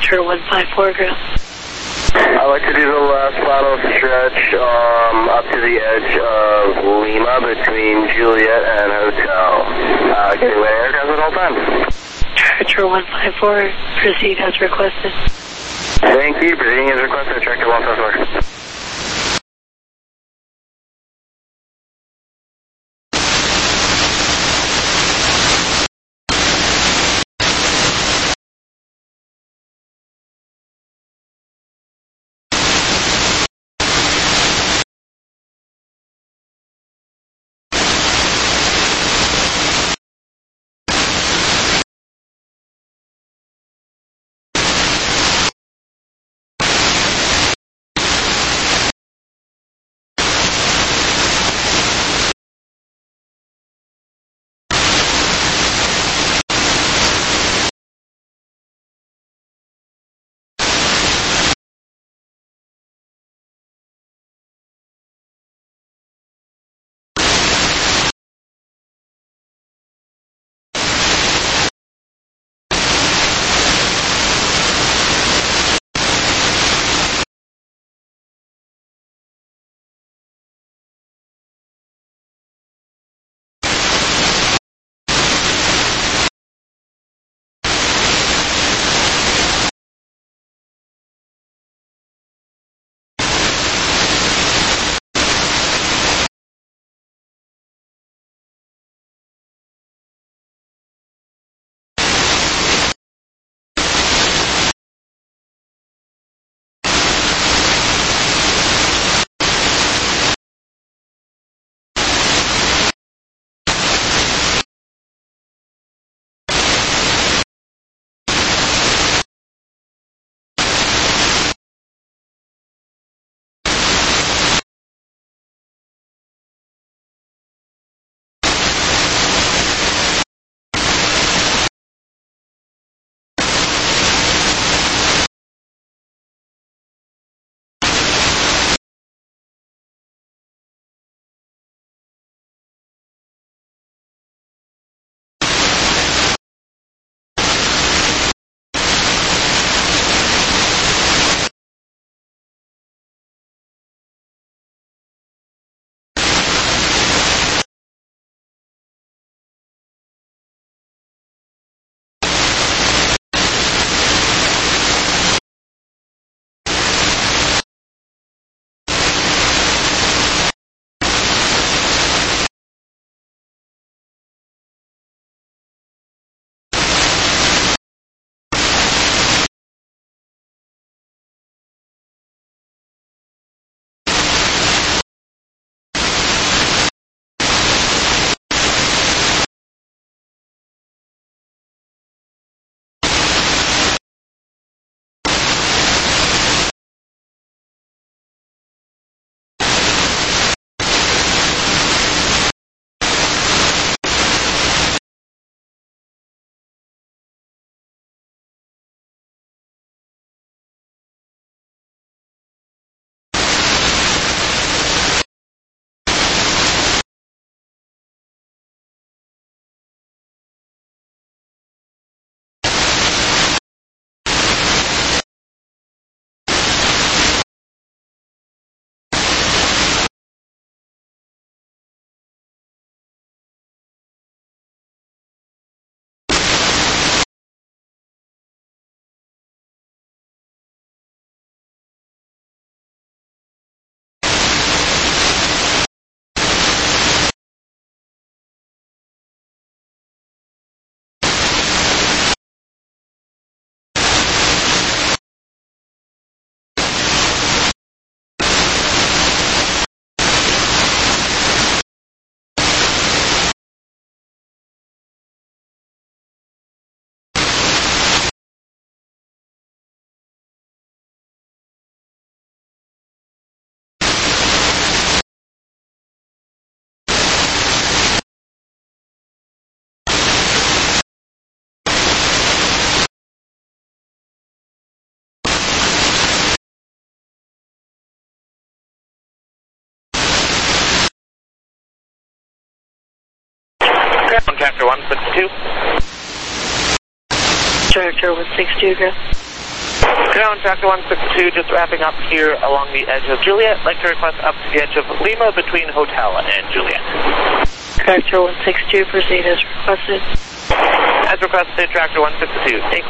Character one five four, ground. I'd like to do the last final stretch um, up to the edge of Lima between Juliet and Hotel. Uh, can you air aircraft at all times? Character one five four, proceed as requested. Thank you. Proceeding as requested. Character one five four. Character one six two. Character one six two, ground. Contractor one six two, just wrapping up here along the edge of Juliet. Like to request up to the edge of Lima between Hotel and Juliet. Tractor one six two, proceed as requested. As requested, Tractor one six two, take.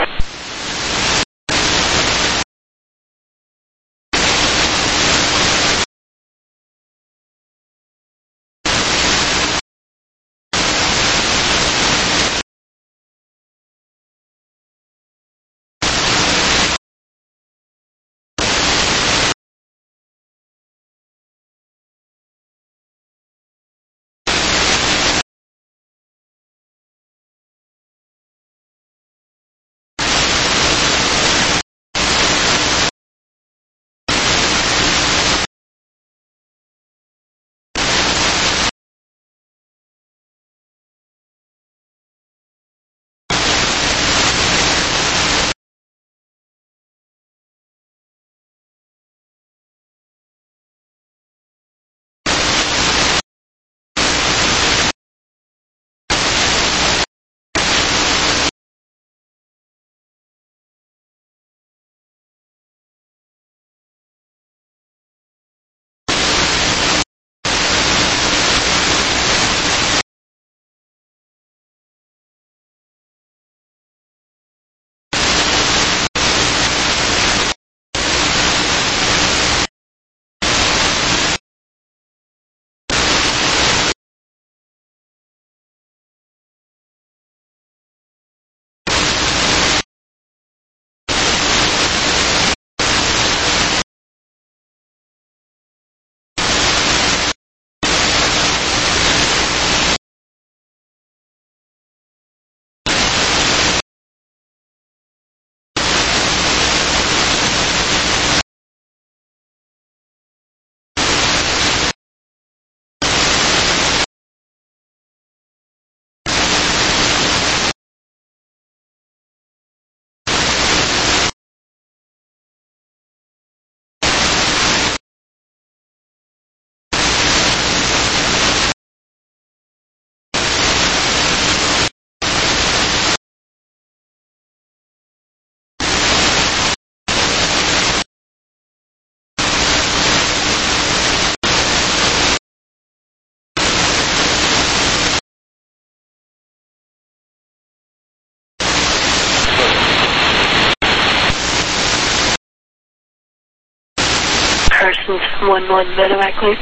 Parsons one one, medevac clear.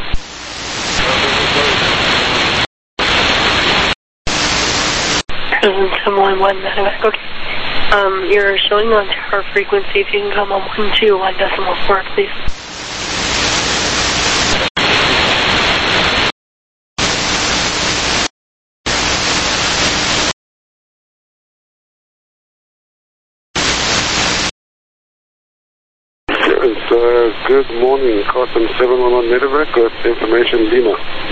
Parsons one one, medevac, okay. Um, you're showing on tower frequency. If you can come on one two one decimal four, please. Uh, good morning, Carson seven one one medevac with information Lima.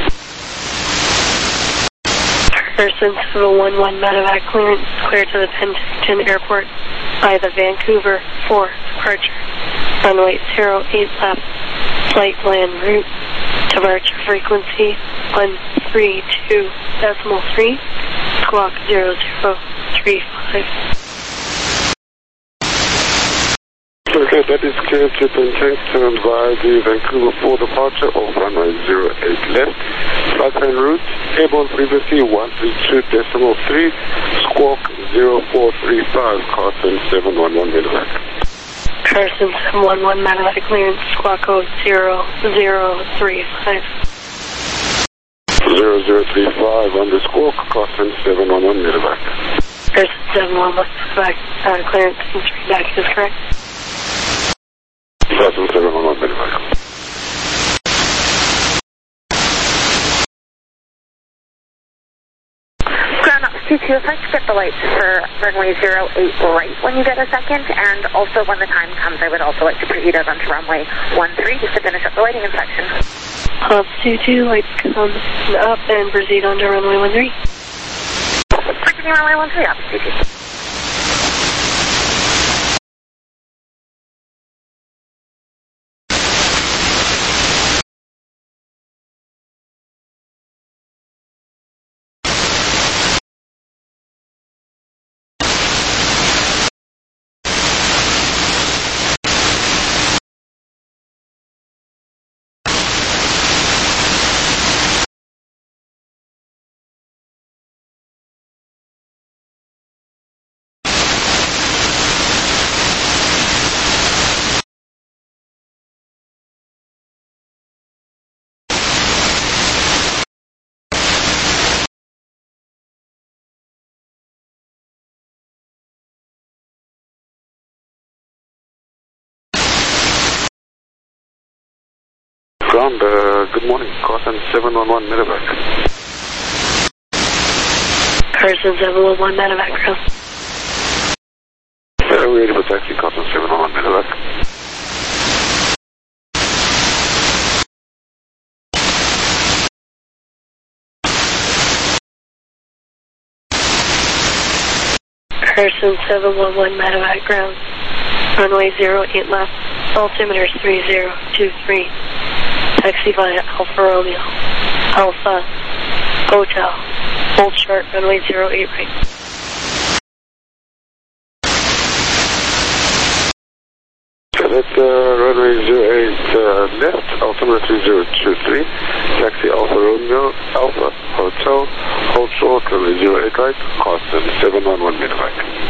Carson seven one one medevac clearance, clear to the Penticton Airport by the Vancouver four departure. Runway zero eight left, flight land route, departure frequency one three two decimal three, squawk zero zero three five. Okay, that is clear to Penticton via the Vancouver four departure of runway zero eight left. Flight plan route, airborne frequency one three two decimal three, squawk zero four three five, Carson seven one one medevac. Carson seven one one medevac clearance, squawk code zero zero three five. zero zero three five on the squawk, Carson seven one one medevac. Carson seven one one medevac uh, clearance, back is correct. Carson seven one one medevac. Ground Ops two two, if I could get the lights for runway zero eight right when you get a second, and also when the time comes, I would also like to proceed out onto runway one three just to finish up the lighting inspection. Ops two two, lights come up and proceed onto runway one three. Proceeding runway one three, Ops two two. Ground, uh, good morning. Carson seven one one medevac. Carson seven one one medevac ground. Uh, we're ready for taxi, Carson seven one one medevac. Carson seven one one medevac ground. Runway zero eight left. Altimeter three zero two three. Taxi via Alpha Romeo. Alpha Hotel. Hold short, runway zero eight right. At uh, runway zero eight uh, left, altimeter three zero two three. Taxi Alpha Romeo, Alpha Hotel. Hold short, runway zero eight right. Carson seven one one medevac.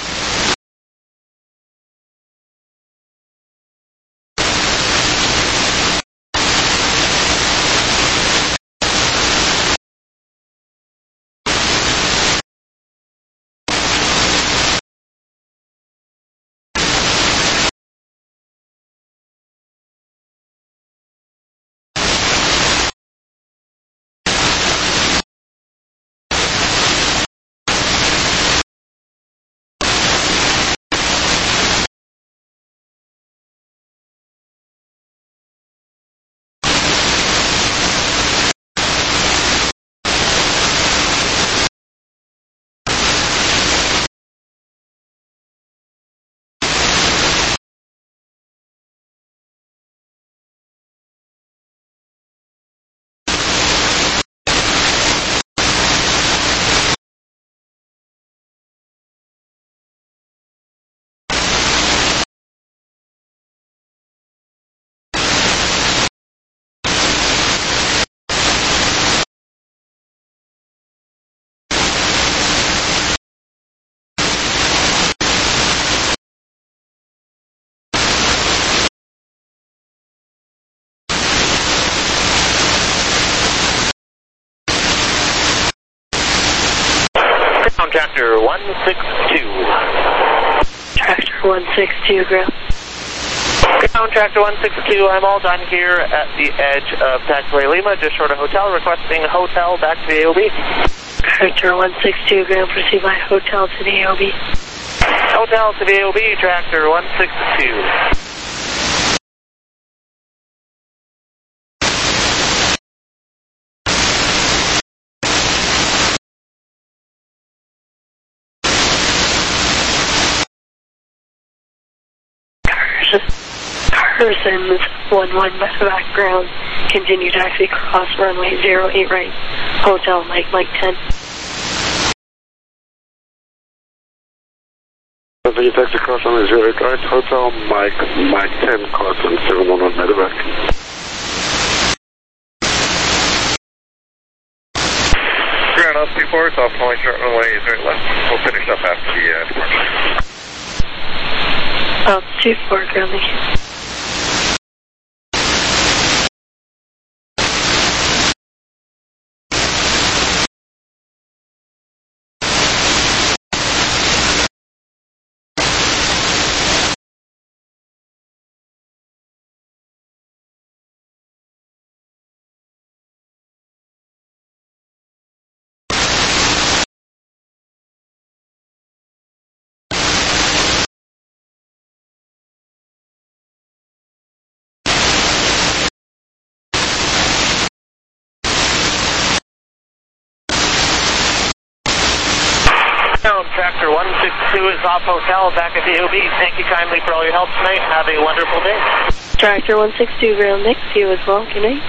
Ground Tractor one six two. Tractor one six two, ground. Ground Tractor one six two, I'm all done here at the edge of Taxiway Lima, just short of hotel, requesting hotel back to the A O B. Tractor one six two, ground, proceed by hotel to the A O B. Hotel to the A O B, Tractor one six two. Carson one one medevac ground. Continue taxi cross runway zero eight right. Hotel Mike Mike ten. Continue taxi cross runway zero eight right. Hotel Mike Mike ten. Carson seven one one medevac. Ground up two four, off point short runway zero eight left. We'll finish up after the uh, departure. Oh, two four, ground, thank you. Tractor one six two is off hotel, back at the A O B. Thank you kindly for all your help tonight. Have a wonderful day. Tractor one six two, ground, next to you as well. Good night.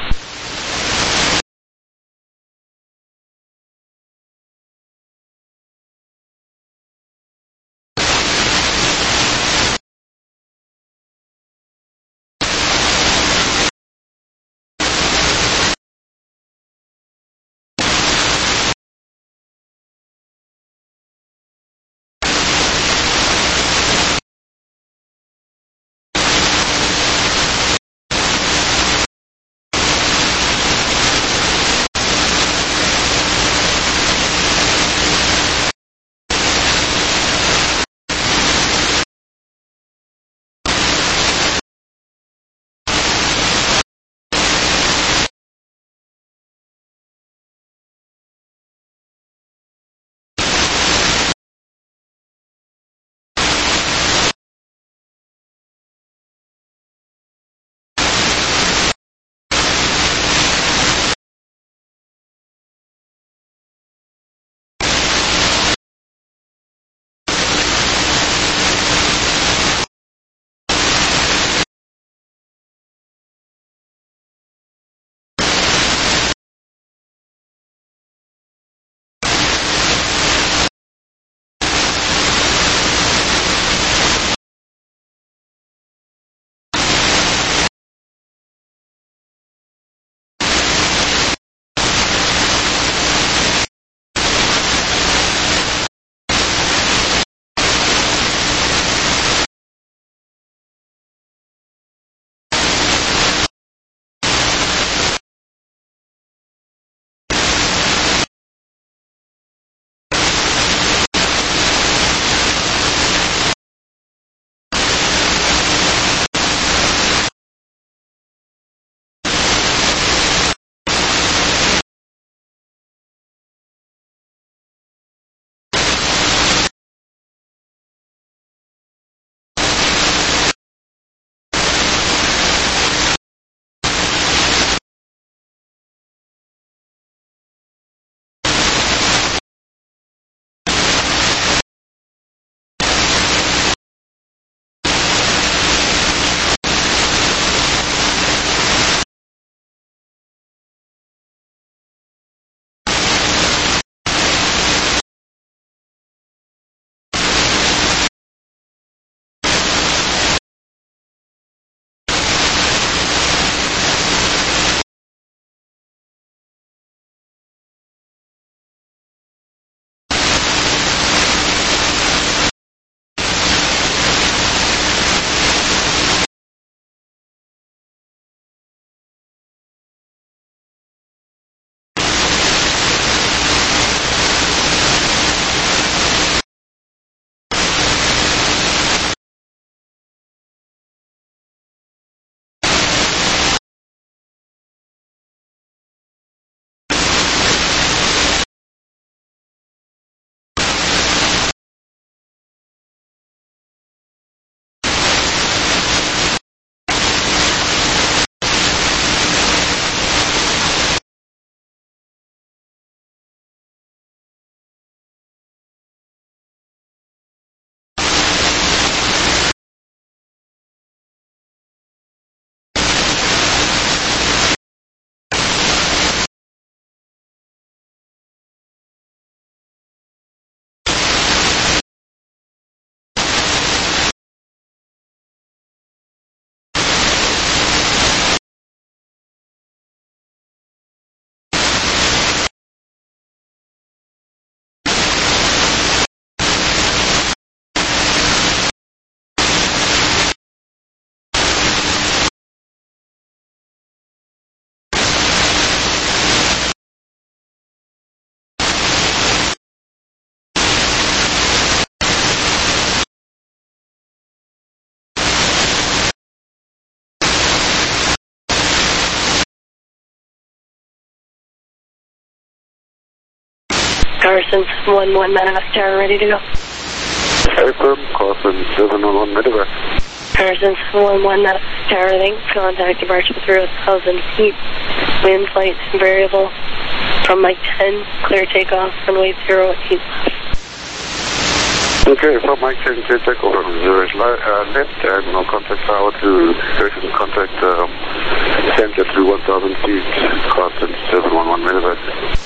Carson one one Medevac Tower, ready to go. Affirm, Carson seven one one Medevac. Carson one one Medevac Tower, thanks. Contact departure through one thousand feet. Wind flight variable from Mike ten. Clear takeoff, runway zero eight left. Okay, from Mike ten, clear takeoff from zero eight uh, left, and no contact power to station contact um, center through one thousand feet. Carson seven one one Medevac.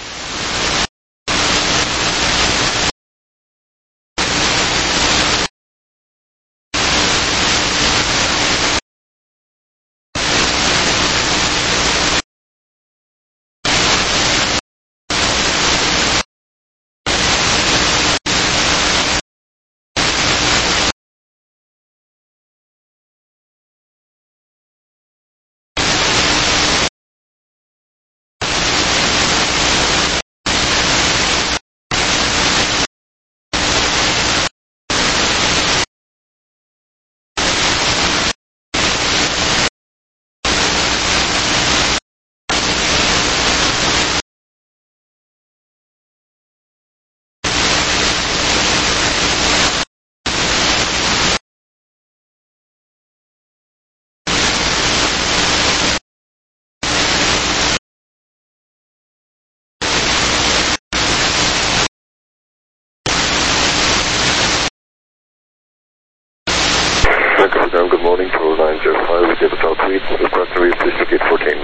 Good morning, Pro nine zero five, we have a top three, request to reach please gate fourteen.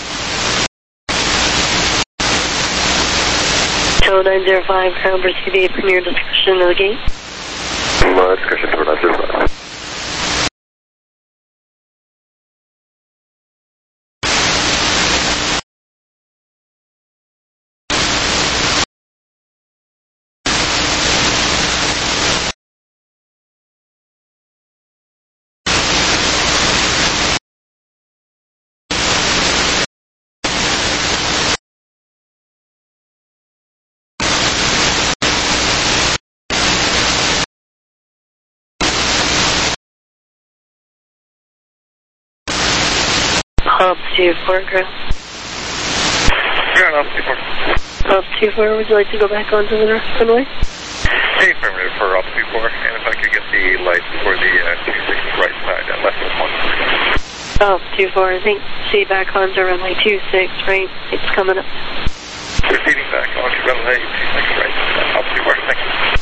Pro nine zero five, ground proceed premier discussion of the gate. My discussion for nine zero five. Pub two four, ground. Ground off two four. Pub two four, would you like to go back onto the runway? Hey, affirmative for off two four, and if I could get the lights for the uh, two six right side at left of one. Oh, two four, I think. See back onto runway two six, right? It's coming up. Proceeding back onto runway two six right, off two four, thank you.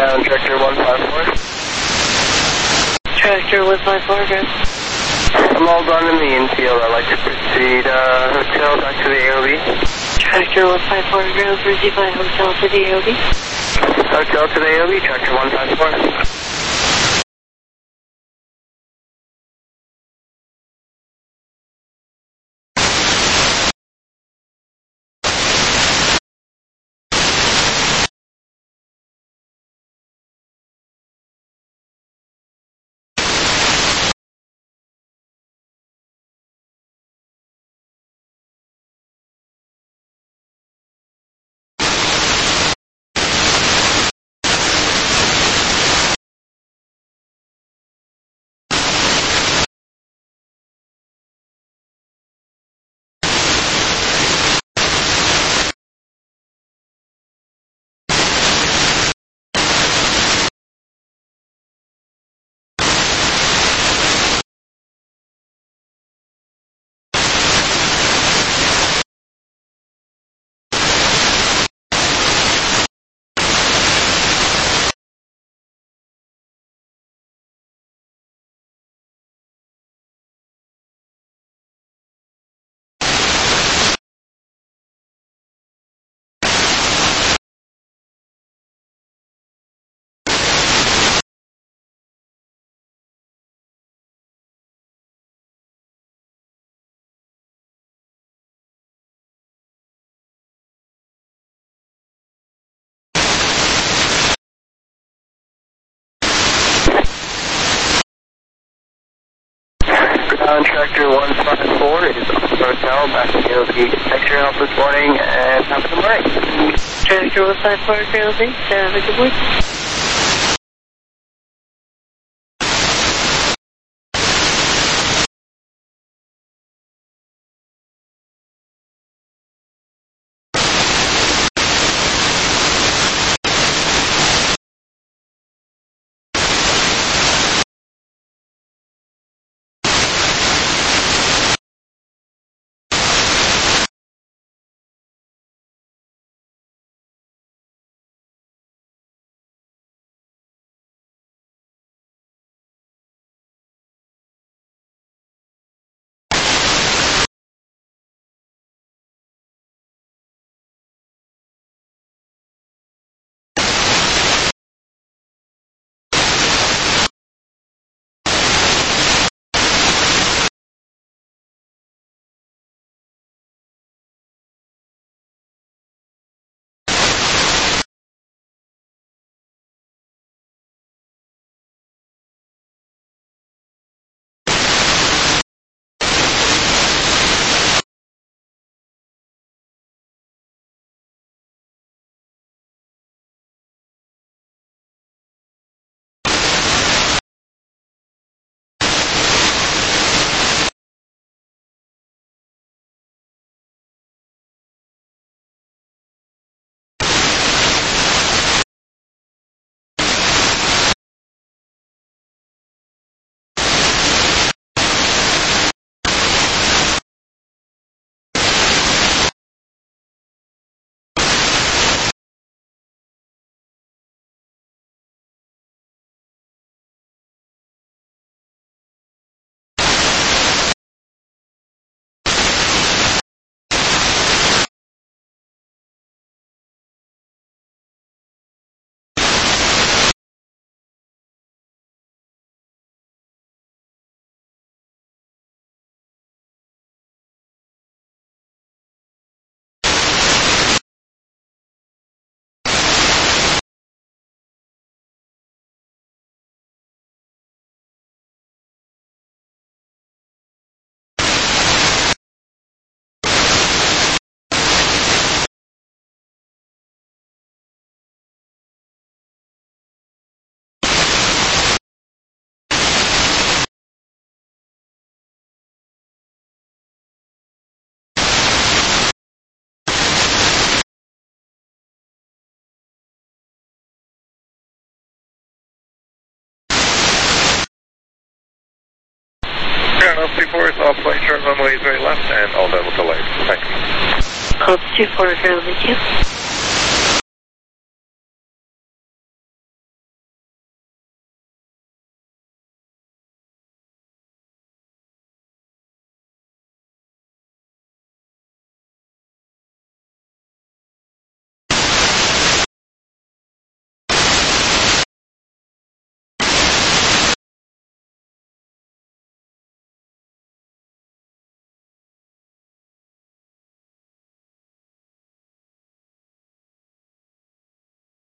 Ground Tractor one five four. Tractor one five four, ground. I'm all done in the infield. I'd like to proceed uh, hotel back to the A O B. Tractor one five four, ground. Proceed by hotel to the A O B. Hotel to the A O B, Tractor one five four. Ground Tractor one five four is off the hotel back to the A O B. Thanks for your help this morning and have a good morning. Tractor one five four, ground. Thanks. Have a good morning. Ground two four is off plane, short runway is very left, and all level delayed. Thank you. Pulse two four, ground, thank you.